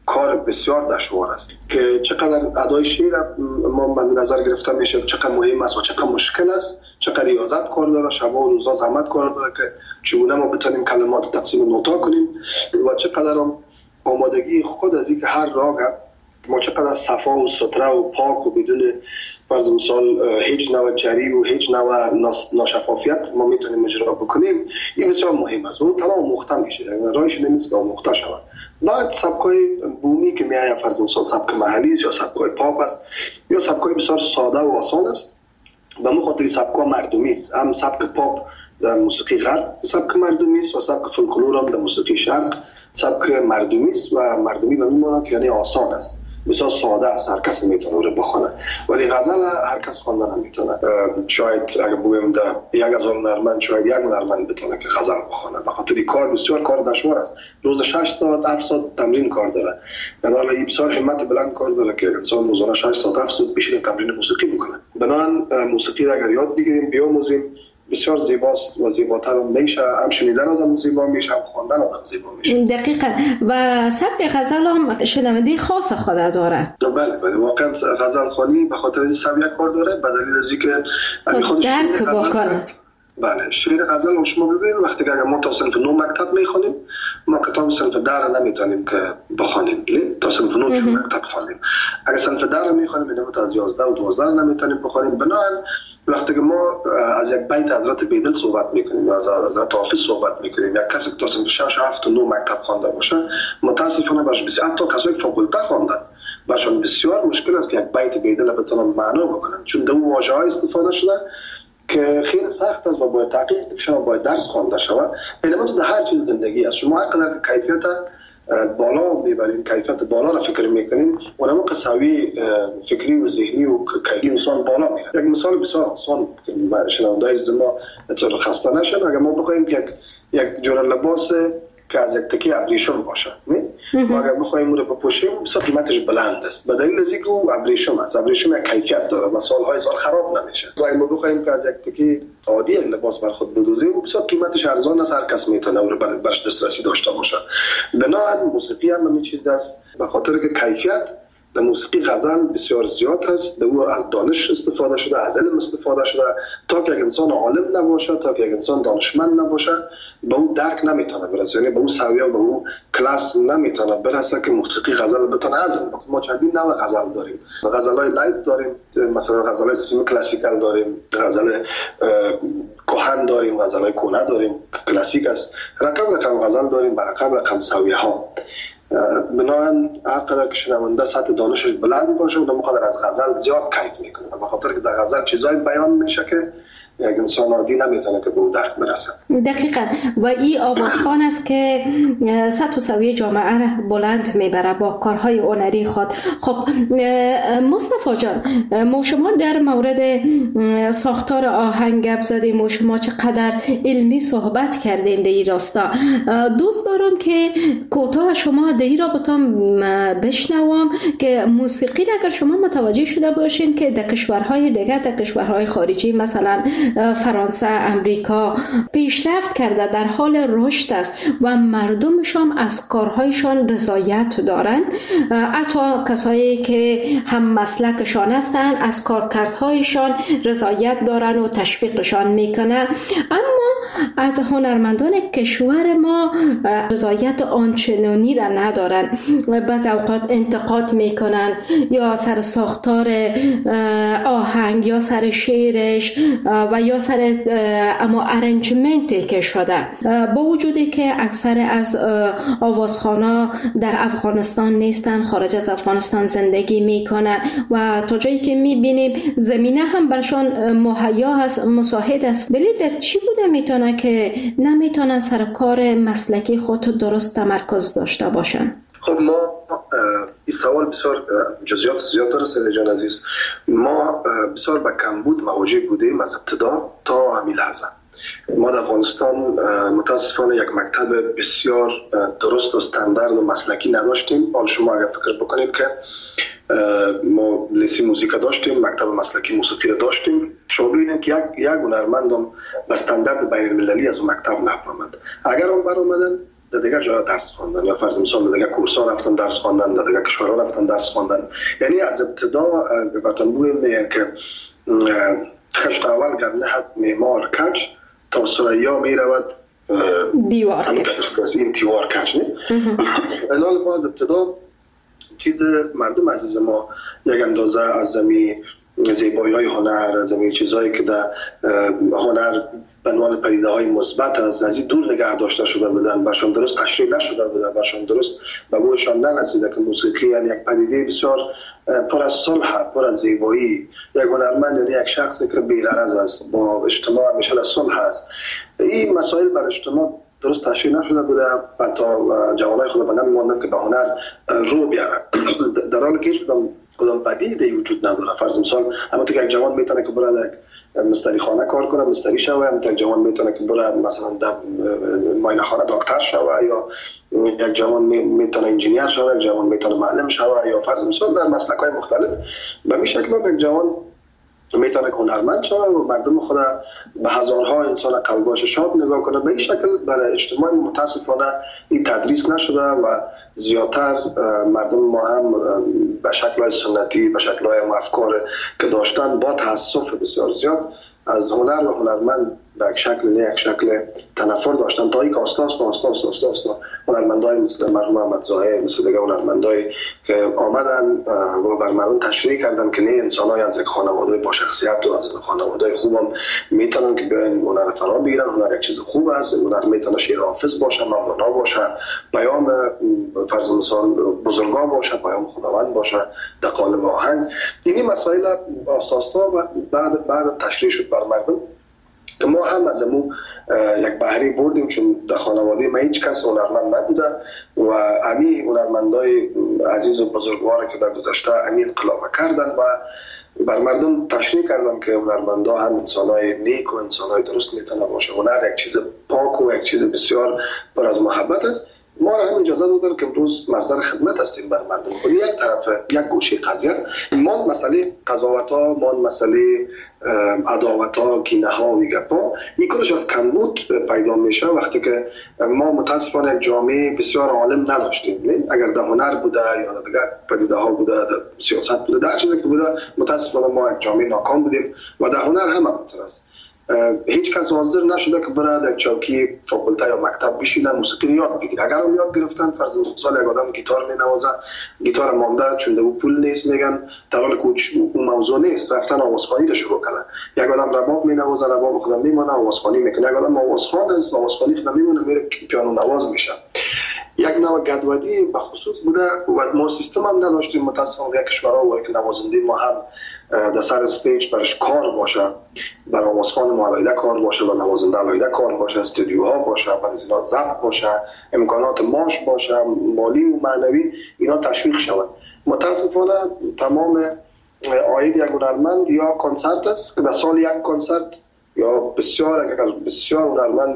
کار بسیار دشوار است که چقدر ادای شعر ما من نظر گرفته میشه چقدر مهم است و چقدر مشکل است، چقدر ریاضت کار داره، شب و روزا زحمت کار داره که چگونه ما بتونیم کلمات تقسیم نوتا کنیم و چقدر هم آمادگی خود از اینکه هر راگ ما چقدر صفا و ستره و پاک و بدون فرض مثال هیچ نوع جری و هیچ نوع ناشفافیت ما میتونیم اجرا بکنیم، این بسیار مهم است و اون تمام آموخته میشه، یعنی راهش نیست که آموخته شود. بعد سبکای بومی که میآید فرض مثال سبک محلی یا سبکای پاپ است یا سبکای بسیار ساده و آسان است، به مو خاطر سبکا مردمی است. هم سبک پاپ در موسیقی غرب سبک مردمی است و سبک فولکلور هم در موسیقی شرق سبک مردمی است و مردمی به میمونه که یعنی آسان است، بسیار ساده است، هر کس میتونه رو بخونه. ولی غزل هر کس خواندن نمیتونه. شاید اگه بگم در یک هزار هنرمند شاید یک هنرمند بتونه که غزل بخونه، به خاطر کار بسیار کار دشوار است. روز شش ساعت هفت ساعت تمرین کار داره. یعنی حالا این بسیار همت بلند کار داره که انسان روزانه شش ساعت هفت ساعت بشینه تمرین موسیقی بکنه. بنابراین موسیقی را اگر یاد بگیریم بیاموزیم بسیار زیباست و زیباتر میشه، هم شنیدن آدم زیبا میشه، هم خواندن آدم زیبا میشه. دقیقاً. و سبک غزل هم شنونده خاص خود داره. بله بله، واقعا غزل خوانی به خاطر این سبک کار داره، به دلیل از اینکه خودش درک بکنه. بله، شعر غزل رو شما ببینید وقتی که ما تا صنف نه مکتب میخونیم، ما کتاب صنف ده را نمیتونیم که بخونیم، تا صنف نه چون مکتب خوانیم. اگر صنف ده را میخونیم میدونیم تا از یازده و دوازده نمیتونیم بخونیم. بنابراین وقتی که ما از یک بیت حضرت بیدل صحبت میکنیم، از حضرت حافظ صحبت میکنیم، یک کسی که تا صنف شش هفت و نه مکتب خوانده باشه، متاسفانه باش بسیار حتی کسایی فاکولته خواندن باشون بسیار مشکل است که یک بیت بیدل بتونن معنا بکنن، چون دو واژه‌های استفاده شده که خیلی سخت است و باید تحقیق بشه و باید درس خوانده شود. علم در هر چیز زندگی است. شما هر قدر کیفیت بالا میبرین، کیفیت بالا را فکر میکنین، اونم قصاوی فکری و ذهنی و کیفی انسان بالا میره. یک مثال بسیار آسان که شنونده‌های ما اطلاع خسته نشن، اگر ما بخوایم یک یک جور لباس که از یک تکی ابریشم باشه، نه؟ ما اگر بخوایم اون رو بپوشیم بسیار قیمتش بلند است، به دلیل از اینکه ابریشم است. ابریشم یک کیفیت داره و سالهای سال خراب نمیشه. و اگر ما بخوایم که از یک تکی عادی لباس بر خود بدوزیم بسیار قیمتش ارزان است، هر کس میتونه اون رو برش دسترسی داشته باشه. بنابراین موسیقی هم همین چیز است، به خاطر که کیفیت در موسیقی غزل بسیار زیاد است، در او از دانش استفاده شده، از علم استفاده شده، تا که یک انسان عالم نباشه، تا که یک انسان دانشمند نباشه به اون درک نمیتونه برسه، یعنی به اون سویه و به اون کلاس نمیتونه برسه که موسیقی غزل بتونه هضم کنه. ما چندین نوع غزل داریم، غزل‌های لایت داریم، مثلا غزل‌های سیمی کلاسیکال داریم، غزل کهن داریم، غزل‌های کهنه داریم کلاسیک است، رقم رقم غزل داریم، رقم رقم سویه ها. بنابراین هر قدر که شنونده سطح دانشش بلند باشه اون مقدر از غزل زیاد کیف میکنه، به خاطر که در غزل چیزای بیان میشه که یک انسان عادی نمیتونه که به اون درک برسه. دقیقاً. و این آوازخوان است که سطح سویه جامعه را بلند میبره با کارهای هنری خود. خب مصطفی جان، ما شما در مورد ساختار آهنگ گپ زدیم و شما چقدر علمی صحبت کردین در این راستا. دوست دارم که کوتاه شما در این رابطه بشنوم که موسیقی اگر شما متوجه شده باشین که در کشورهای دیگه، در کشورهای خارجی مثلا فرانسه، امریکا پیشرفت کرده، در حال رشد است و مردمشان از کارهایشان رضایت دارن، حتی کسایی که هم مسلکشان هستند از کارکردهایشان رضایت دارن و تشویقشان میکنه. اما از هنرمندان کشور ما رضایت آنچنانی را ندارن، بعضی اوقات انتقاد میکنن یا سر ساختار آهنگ یا سر شعرش و یا سر اما ارنجمنتی که شده، با وجودی که اکثر از آوازخوانا در افغانستان نیستن، خارج از افغانستان زندگی میکنن و تا جایی که میبینیم زمینه هم برشان مهیا هست، مساعد است. دلیل در چی بوده میتونه که نمیتونن سر کار مسلکی خود درست تمرکز داشته باشن؟ خب ما این سوال بسیار جزئیات زیاد داره سیدی جان عزیز. ما بسیار به کمبود مواجه بودیم از ابتدا تا همین لحظه. ما در افغانستان متاسفانه یک مکتب بسیار درست و استاندارد و مسلکی نداشتیم. حالا شما اگر فکر بکنید که ما لیسه موزیک داشتیم، مکتب مسلکی موسیقی را داشتیم، شما ببینید که یک یک هنرمند هم به استاندارد بین المللی از اون مکتب نبرآمد. اگر هم برآمدن در دیگر جا درس خواندن، یا فرض مثال در دیگر کورس‌ها رفتن درس خواندن، در دیگر کشورها رفتن درس خواندن. یعنی از ابتدا وطن میگه که خشت اول گرنه حد معمار کج تا سریا می رود دیوار کج، این دیوار کج نه. الان ما از ابتدا چیز مردم عزیز ما یک اندازه از زمین زیبایی های هنر، از زمین چیزهایی که در هنر به عنوان پدیده های مثبت است از این دور نگه داشته شده بودن، برشان درست تشریح نشده بودن، برشان درست به بوشان نرسیده که موسیقی یعنی یک پدیده بسیار پر از صلح، پر از زیبایی. یک هنرمند یعنی یک شخصی که بی‌غرض است، با اجتماع همیشه در صلح است. این مسائل بر اجتماع درست تشریح نشده بوده و تا جوانای خود به نمی‌ماندن که به هنر رو بیارن، در حالی که هیچ کدام پدیده وجود نداره. فرض مثال همونطور که یک جوان میتونه که برای مستری خانه کار کنه مستری شوه، همونطور یک جوان میتونه که برای مثلا در معاینه خانه دکتر شوه، یا یک جوان میتونه انجینیر شوه، یک جوان میتونه معلم شوه، یا فرض مثال در مسلک‌های مختلف. به این شکل یک جوان میتونه که هنرمند شوه و مردم خود به هزارها انسان قلباش شاد نگاه کنه. به این شکل برای اجتماع متاسفانه این تدریس نشده و زیادتر مردم ما هم به شکل‌های سنتی، به شکل‌های افکار که داشتن با تأسف بسیار زیاد از هنر و هنرمند به یک شکل نه یک شکل تنفر داشتن، تا این که آستا آستا آستا آستا آستا هنرمندای مثل مرحوم احمد زاهد، مثل دیگه هنرمندای که آمدن و بر مردم تشریح کردن که نه انسان‌های از یک خانواده با شخصیت و از خانواده خوب هم میتونن که بیاین هنر فرا بگیرن. هنر یک چیز خوب است، هنر میتونه شعر حافظ باشه، مولانا باشه، پیام فرض مثال بزرگان باشه، پیام خداوند باشه در قالب آهنگ. این مسائل آستا آستا بعد بعد تشریح شد بر مردم که ما هم از امو یک بهره بردیم، چون در خانواده ما هیچ کس هنرمند نبوده و امی هنرمندای عزیز و بزرگوار که در گذشته امی انقلاب کردن و بر مردم تشریح کردن که هنرمندا هم انسانای نیک و انسانای درست میتونه باشه. هنر یک چیز پاک و یک چیز بسیار پر از محبت است. ما را هم اجازه دادن که امروز مصدر خدمت هستیم بر مردم. خود یک طرف یک گوشه قضیه مان مسئله قضاوت ها، مان مسئله عداوت ها، کینه ها و گپا، این کلش از کمبود پیدا میشه وقتی که ما متاسفانه یک جامعه بسیار عالم نداشتیم. اگر در هنر بوده یا در دیگر پدیده ها بوده، در سیاست بوده، در چیزی که بوده، متاسفانه ما یک جامعه ناکام بودیم و در هنر هم همینطور است. هیچ کس حاضر نشده که برای در چوکی فاکولته یا مکتب بشینه موسیقی یاد بگیره. اگر هم یاد گرفتن فرض مثال یک آدم گیتار مینوازه، گیتار مانده چون دو پول نیست میگن در حالی که اون موضوع نیست، رفتن آوازخوانی رو شروع کردن. یک آدم رباب مینوازه، رباب خودم میمونه آوازخوانی میکنه. یک آدم آوازخوان است، آوازخوانی خودم میمونه میره پیانو نواز میشه. یک نوع گدودی به خصوص بوده و ما سیستم هم نداشتیم. متاسفانه در کشورها و که نوازنده ما هم در سر استیج برش کار باشه، برای آوازخوان ما علیده کار باشه و نوازنده علیده کار باشه، استودیوها باشه، برای اینا ضبط باشه، امکانات معاش باشه، مالی و معنوی اینا تشویق شود. متاسفانه تمام عاید یک هنرمند یا کنسرت است که در سال یک کنسرت یا بسیار اگر بسیار هنرمند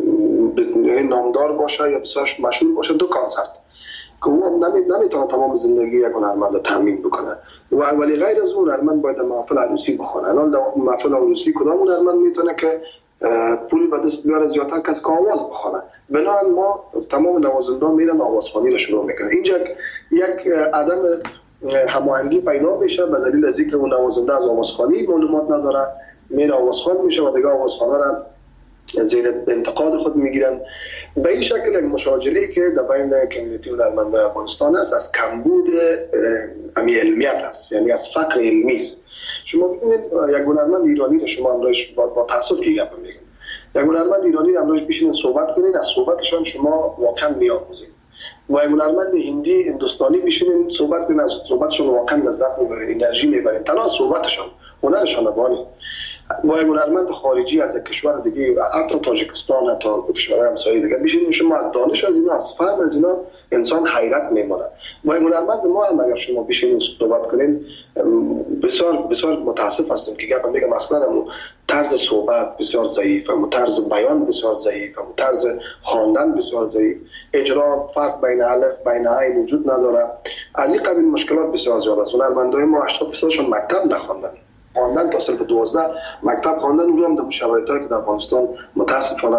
نامدار باشه یا بسیار مشهور باشه دو کنسرت که او نمیتونه تمام زندگی یک هنرمند تامین بکنه. و ولی غیر از اون هنرمند باید محفل عروسی بخونه. الان در محفل عروسی کدام هنرمند میتونه که پول به دست بیاره زیادتر کسی که آواز بخونه؟ بنابراین ما تمام نوازندگان میرن آوازخوانی رو شروع میکنن. اینجا یک عدم هماهنگی پیدا میشه به دلیل از اینکه اون نوازنده از آوازخوانی معلومات نداره، میره آوازخوان میشه و دیگه آوازخوانه را زیر انتقاد خود میگیرن. به این شکل یک مشاجره که در بین کمیونیتی هنرمندان افغانستان است از کمبود امی علمیت است، یعنی از فقر علمی است. شما ببینید یک هنرمند ایرانی رو شما امروز با, با تاسف که گپ میگم، یک هنرمند ایرانی رو امروز بشینید صحبت کنید، از صحبتشان شما واقعا میآموزید. و یک هنرمند هندی هندوستانی بشینید صحبت کنید، از صحبتشان واقعا لذت میبرید، انرژی میبرید. تنها صحبتشان، هنرشان نبانی. با یک هنرمند خارجی از یک کشور دیگه، حتی تاجیکستان، حتی کشورهای همسایه دیگه بشینید شما از دانش از اینا، از فهم از اینا انسان حیرت میمونه. با یک هنرمند ما هم اگر شما بشینید صحبت کنید بسیار بسیار متاسف هستم که گفتم میگم اصلا طرز صحبت بسیار ضعیف، طرز بیان بسیار ضعیف، طرز خواندن بسیار ضعیف، اجرا فرق بین الف بین عین وجود نداره. از این قبیل مشکلات بسیار زیاد است. هنرمندای ما هشتاد درصدشون مکتب نخوندن، خواندن تا صرف دوازده مکتب خواندن، اونم در شرایطی که در افغانستان متاسفانه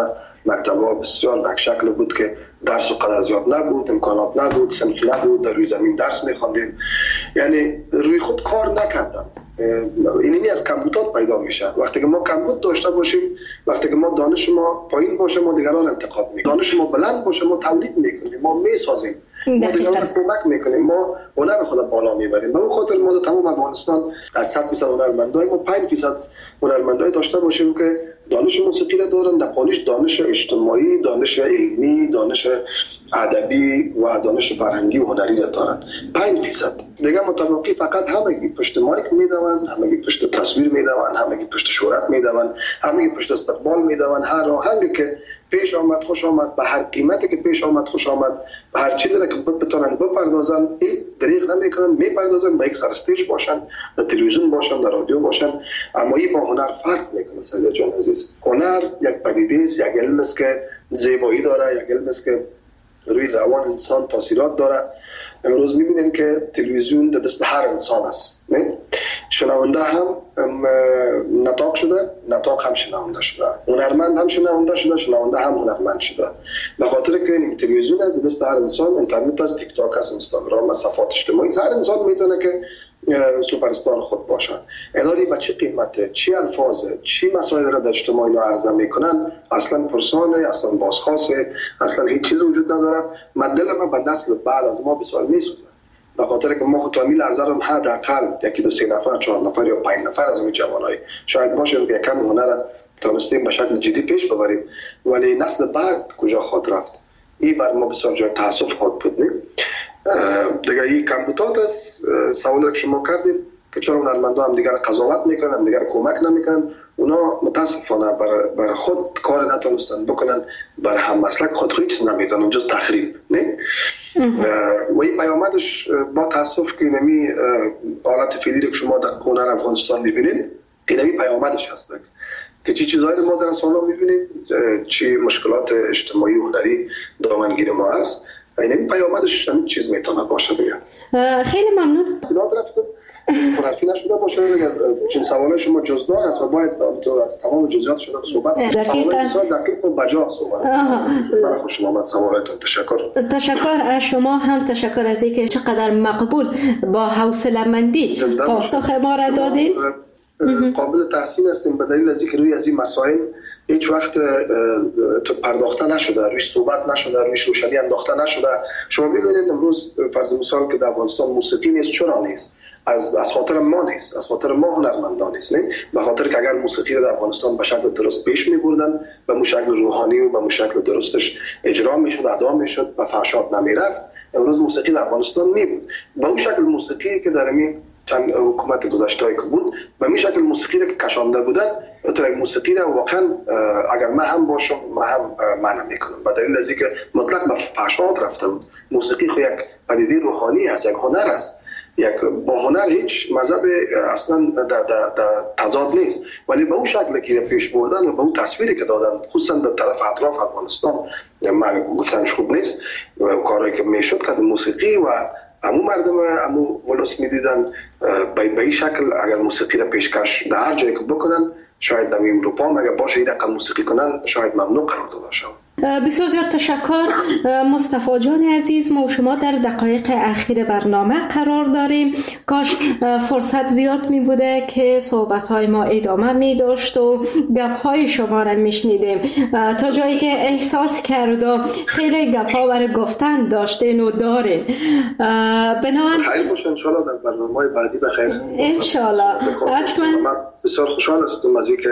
مکتب‌ها بسیار به شکل بود که درس و قدر زیاد نبود، امکانات نبود، صنف نبود، در روی زمین درس می‌خواندیم. یعنی روی خود کار نکردم. اینی از کمبودات پیدا میشه. وقتی که ما کمبود داشته باشیم، وقتی که ما دانش ما پایین باشه، ما دیگران انتقاد میکنیم. دانش ما بلند باشه، ما تولید میکنیم، ما میسازیم، ما دیگران کمک میکنیم، ما هنر خود بالا میبریم. به اون خاطر ما در تمام افغانستان از صد درصد هنرمندای ما پنج درصد هنرمندای داشته باشیم که دانش موسیقی را دارن، در پالیش دانش اجتماعی، دانش علمی، دانش ادبی و دانش فرهنگی و هنری را دارن. پنج درصد دیگه متفقی فقط همگی پشت مایک میدون، همگی پشت تصویر میدون، همگی پشت شهرت میدون، همگی پشت استقبال میدون. هر آهنگی که پیش آمد خوش آمد، به هر قیمتی که پیش آمد خوش آمد، به هر چیزی که بتونن بپردازن، این دریغ نمیکنن، میپردازن. به یک سر استیج باشن، در تلویزیون باشن، در رادیو باشن، اما این با هنر فرق میکنه. سید جان عزیز، هنر یک پدیده است، یک علم است که زیبایی داره، یک علم است که روی روان انسان تاثیرات داره. امروز میبینیم که تلویزیون در دست هر انسان است، نه؟ شنونده هم نطاق شده، نطاق هم شنونده شده، هنرمند هم شنونده شده، شنونده هم هنرمند شده. به خاطر که این تلویزیون است در دست هر انسان، اینترنت است، تیک تاک است، اینستاگرام است، صفحات اجتماعی، هر انسان میتونه که سوپرستار خود باشن. اداری با چه قیمته، چی الفاظه، چی مسائل را در اجتماع اینا عرضه میکنن، اصلا پرسانه، اصلا بازخاصه، اصلا هیچ چیز وجود نداره. من دل من به نسل بعد از ما بسیار میسوزه، به خاطر که ما خود تامیل از هم حداقل یکی دو سه نفر، چهار نفر یا پنج نفر از این جوانای شاید باشه که یکم هنر تونستیم به شکل جدی پیش ببریم، ولی نسل بعد کجا خود رفت. این بر ما بسیار جای تاسف خود بود. نه دیگه این کمبودات است. سوالی که شما کردید که چرا هنرمندا هم دیگر قضاوت میکنن، هم دیگر کمک نمیکنن، اونا متاسفانه برای بر خود کار نتونستن بکنن، برای هم مسلک خود هیچ نمیتونن جز تخریب. نه و این پیامدش با تاسف که نمی حالت فعلی که شما در هنر افغانستان میبینید، اینمی پیامدش هست که چی چیزایی ما در سالها میبینید، چی مشکلات اجتماعی و هنری دامنگیر ما هست. این پیامدش همین چیز میتونه باشه دیگه. خیلی ممنون. سلام رفتم. خرافی نشده باشه دیگه. چون سوالای شما جزدار است و باید تو از تمام جزئیات شده صحبت کنید. سوالای بسیار دقیق و بجا صحبت. من خوش اومد. سوالاتتون تشکر. تشکر از شما هم، تشکر از اینکه چقدر مقبول با حوصله‌مندی پاسخ ما را دادید. قابل تحسین هستیم به دلیل از اینکه روی از این مسائل هیچ وقت تو پرداخته نشده، رویش صحبت نشده، رویش روشنی انداخته نشده. شما ببینید امروز فرض مثال که در افغانستان موسیقی نیست، چرا نیست؟ از از خاطر ما نیست، از خاطر ما هنرمندان نیست، نه؟ به خاطر که اگر موسیقی رو در افغانستان به شکل درست پیش می‌بردن، به اون شکل روحانی و به اون شکل درستش اجرا میشد، ادا میشد و فحشات نمیرفت، امروز موسیقی در افغانستان نبود. به اون شکل موسیقی که در این چند حکومت گذشته‌ای که بود، به این شکل موسیقی که کشانده بودن، تو یک موسیقی را واقعا اگر من هم باشم، من هم منم میکنم. به دلیل از اینکه مطلق به فحشات رفته بود. موسیقی خو یک پدیده روحانی است، یک هنر است. یک با هنر هیچ مذهب اصلا در تضاد نیست، ولی به اون شکلی که پیش بردن و به اون تصویری که دادن، خصوصا در طرف اطراف افغانستان، من گفتنش خوب نیست و کارهایی که میشد که موسیقی و امو مردم امو ولوس میدیدن به این شکل اگر موسیقی را پیشکش در هر جایی که بکنن، شاید در اروپا اگر باشه این رقم موسیقی کنن، شاید ممنوع قرار داده شود. بسیار زیاد تشکر مصطفی جان عزیز. ما و شما در دقایق اخیر برنامه قرار داریم. کاش فرصت زیاد می بوده که صحبت های ما ادامه می داشت و گپ های شما را می شنیدیم، تا جایی که احساس کرد و خیلی گپ ها برای گفتن داشتین و دارین. بنابراین خیر باشه انشالله در برنامه بعدی بخیر انشالله. حتما بسیار خوشحال هستم از اینکه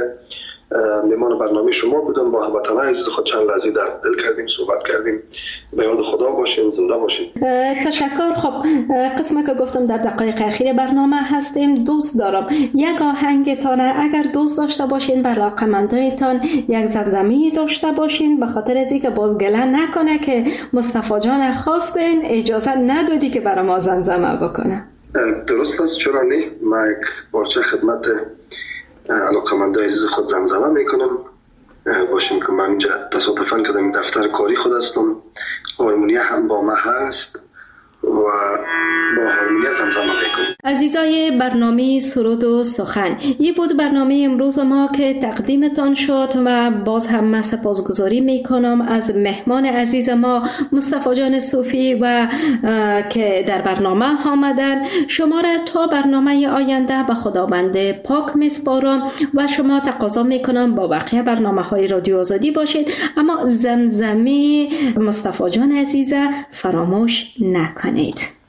میمان برنامه شما بودم. با هموطنان عزیز خود چند لحظه در دل کردیم، صحبت کردیم. به یاد خدا باشین، زنده باشین. تشکر. خب قسمه که گفتم در دقایق اخیر برنامه هستیم، دوست دارم یک آهنگتان اگر دوست داشته باشین، برای علاقه‌مندانتان یک زمزمه داشته باشین، به خاطر از اینکه باز گله نکنه که مصطفی جان خواستین اجازه ندادی که برای ما زمزمه بکنه. درست است، چرا نه؟ من یک بارچه خدمت علاقه‌مندای عزیز خود زمزمه میکنم. باشیم که من اینجا تصادفاً که در دفتر کاری خود هستم، هارمونیه هم با من هست و با هارمونیه زمزمه میکنم. عزیزای برنامه سرود و سخن، یه بود برنامه امروز ما که تقدیمتان شد و باز هم من سپاسگزاری میکنم از مهمان عزیز ما مصطفی جان صوفی و که در برنامه آمدن. شما را تا برنامه آینده به خداوند پاک میسپارم و شما تقاضا میکنم با بقیه برنامه های رادیو آزادی باشید، اما زمزمه مصطفی جان عزیز فراموش نکنید.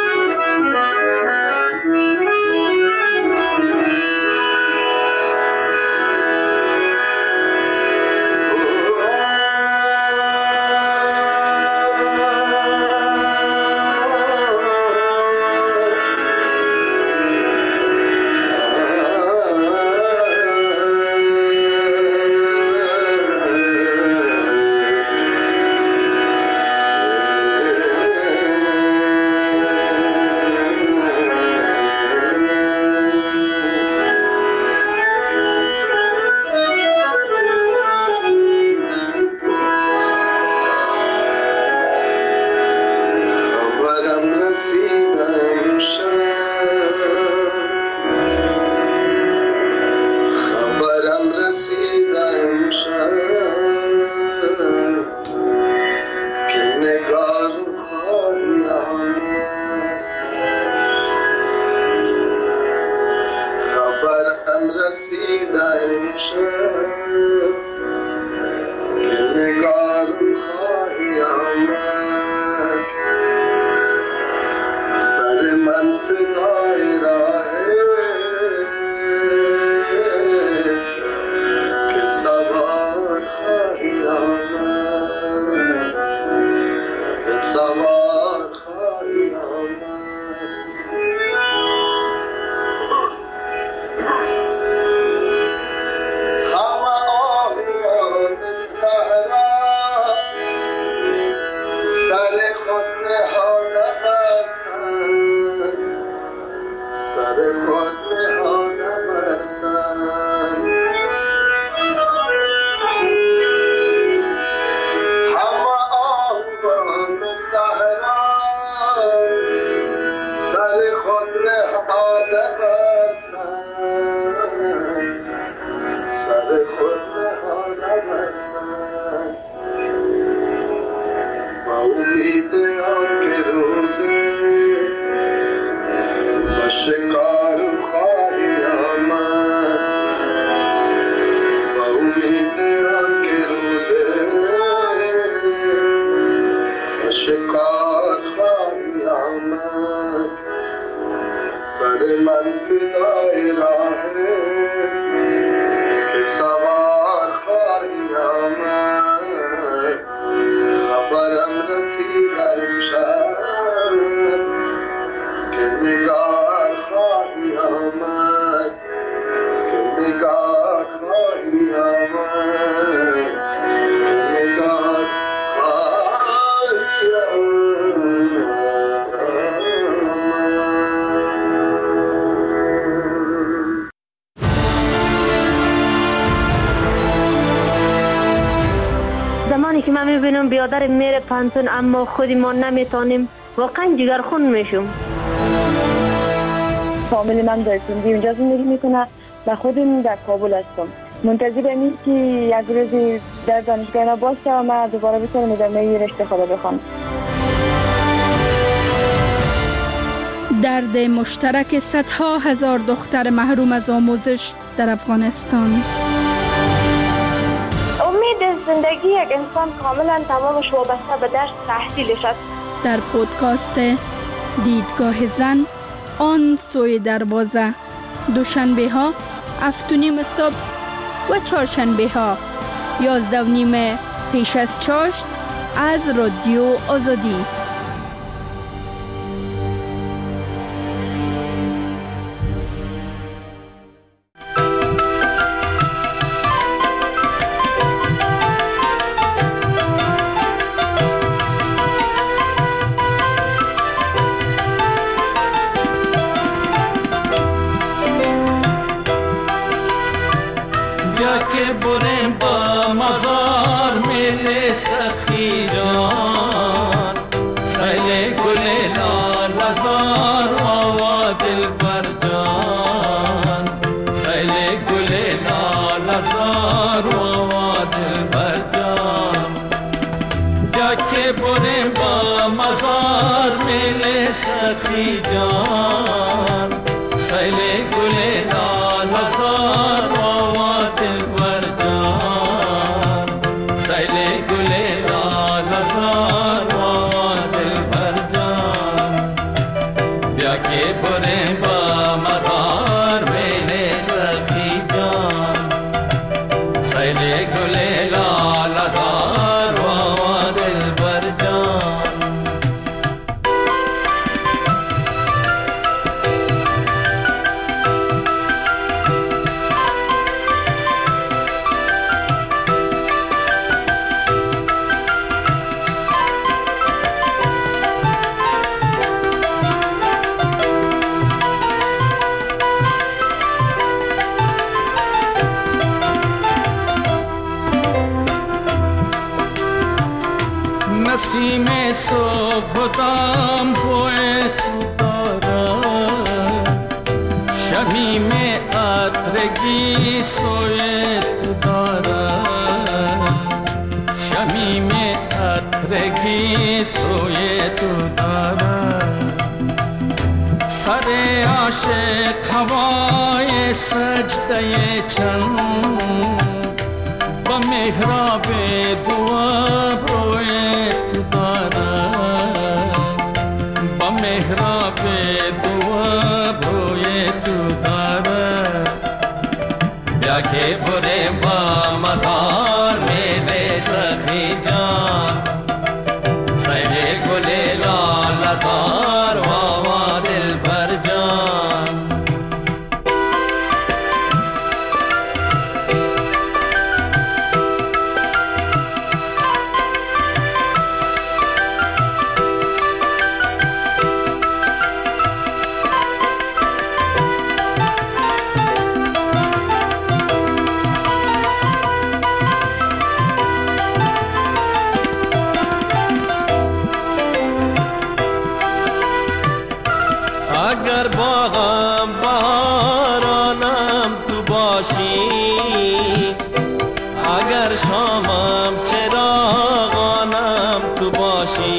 که من میبینم بیادر میره پانتون اما خودی ما نمیتونیم، واقعا جگرخون میشم. فامیل من در سندی اونجا زندگی میکنه و خودم در کابل هستم. منتظر امید که یک روزی در دانشگاه باشه و من دوباره بتونم ادامه رشته خود بخونم. درد مشترک صدها هزار دختر محروم از آموزش در افغانستان. زندگی یک انسان کاملا تمامش وابسته به درس تحصیلش است. در پودکاست دیدگاه زن آن سوی دروازه، دوشنبه ها هفت و نیم صبح و چهارشنبه ها یازده و نیم پیش از چاشت از رادیو آزادی. که بریم با مزار میل سخی جان، سخی جان سیل گل لال زار و دل بر جان سیل گل لال زار و دل بر جان بیا که بره با مدار میل سخی جان سیل گل لال زار و دل بر جان نسیم صبح دم بوی تو دارد شمیم عطرگی سوی تو دارد شمیم عطرگی سوی تو دارد سر عاشق هوای سجده چند با محراب دواب روی تو دارد با محراب دواب روی تو دارد بیا که بره با مدار میل سخی جان سیل گل لال زار و دل بر جان اگر باغم بهارانم تو باشی اگر شامم چراغانم تو باشی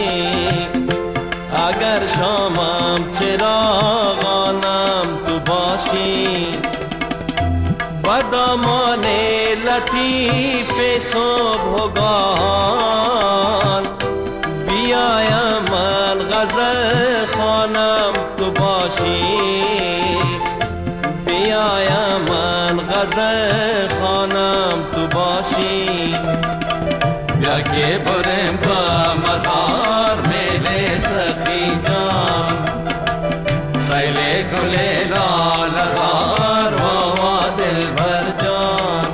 اگر شامم چراغانم تو باشی با دامان لطیف صبحگاهان بیایم من غزل خوانم تو باشی بیایم من غزل خوانم تو باشی بیا که برم با مزار میل سخی جان سیل گل لال زار و دل بر جان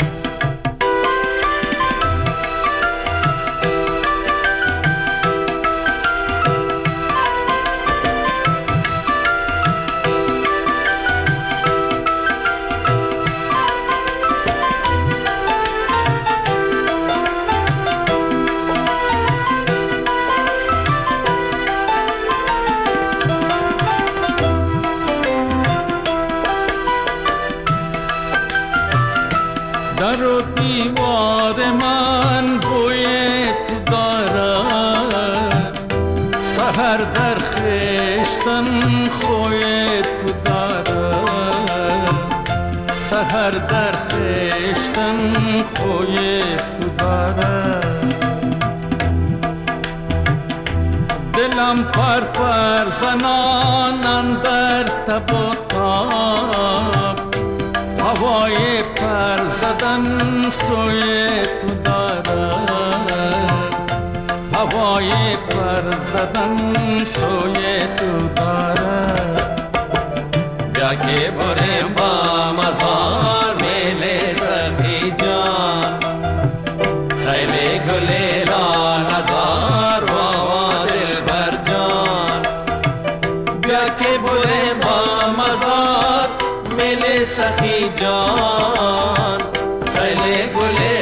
در و دیوار من بوی تو دارد سحر در خشتن خوی تو دارد سحر در خشتن خوی تو دارد دلم پر پر زنان اندر تب و تاب هوای پر زدن سوی تو دارد هوای پر زدن سوی تو دارد بیا که بره با مزار میل سخی جان سیل گل لال زار و دل بر جان بیا که بره با مزار میل سخی جان سیل گل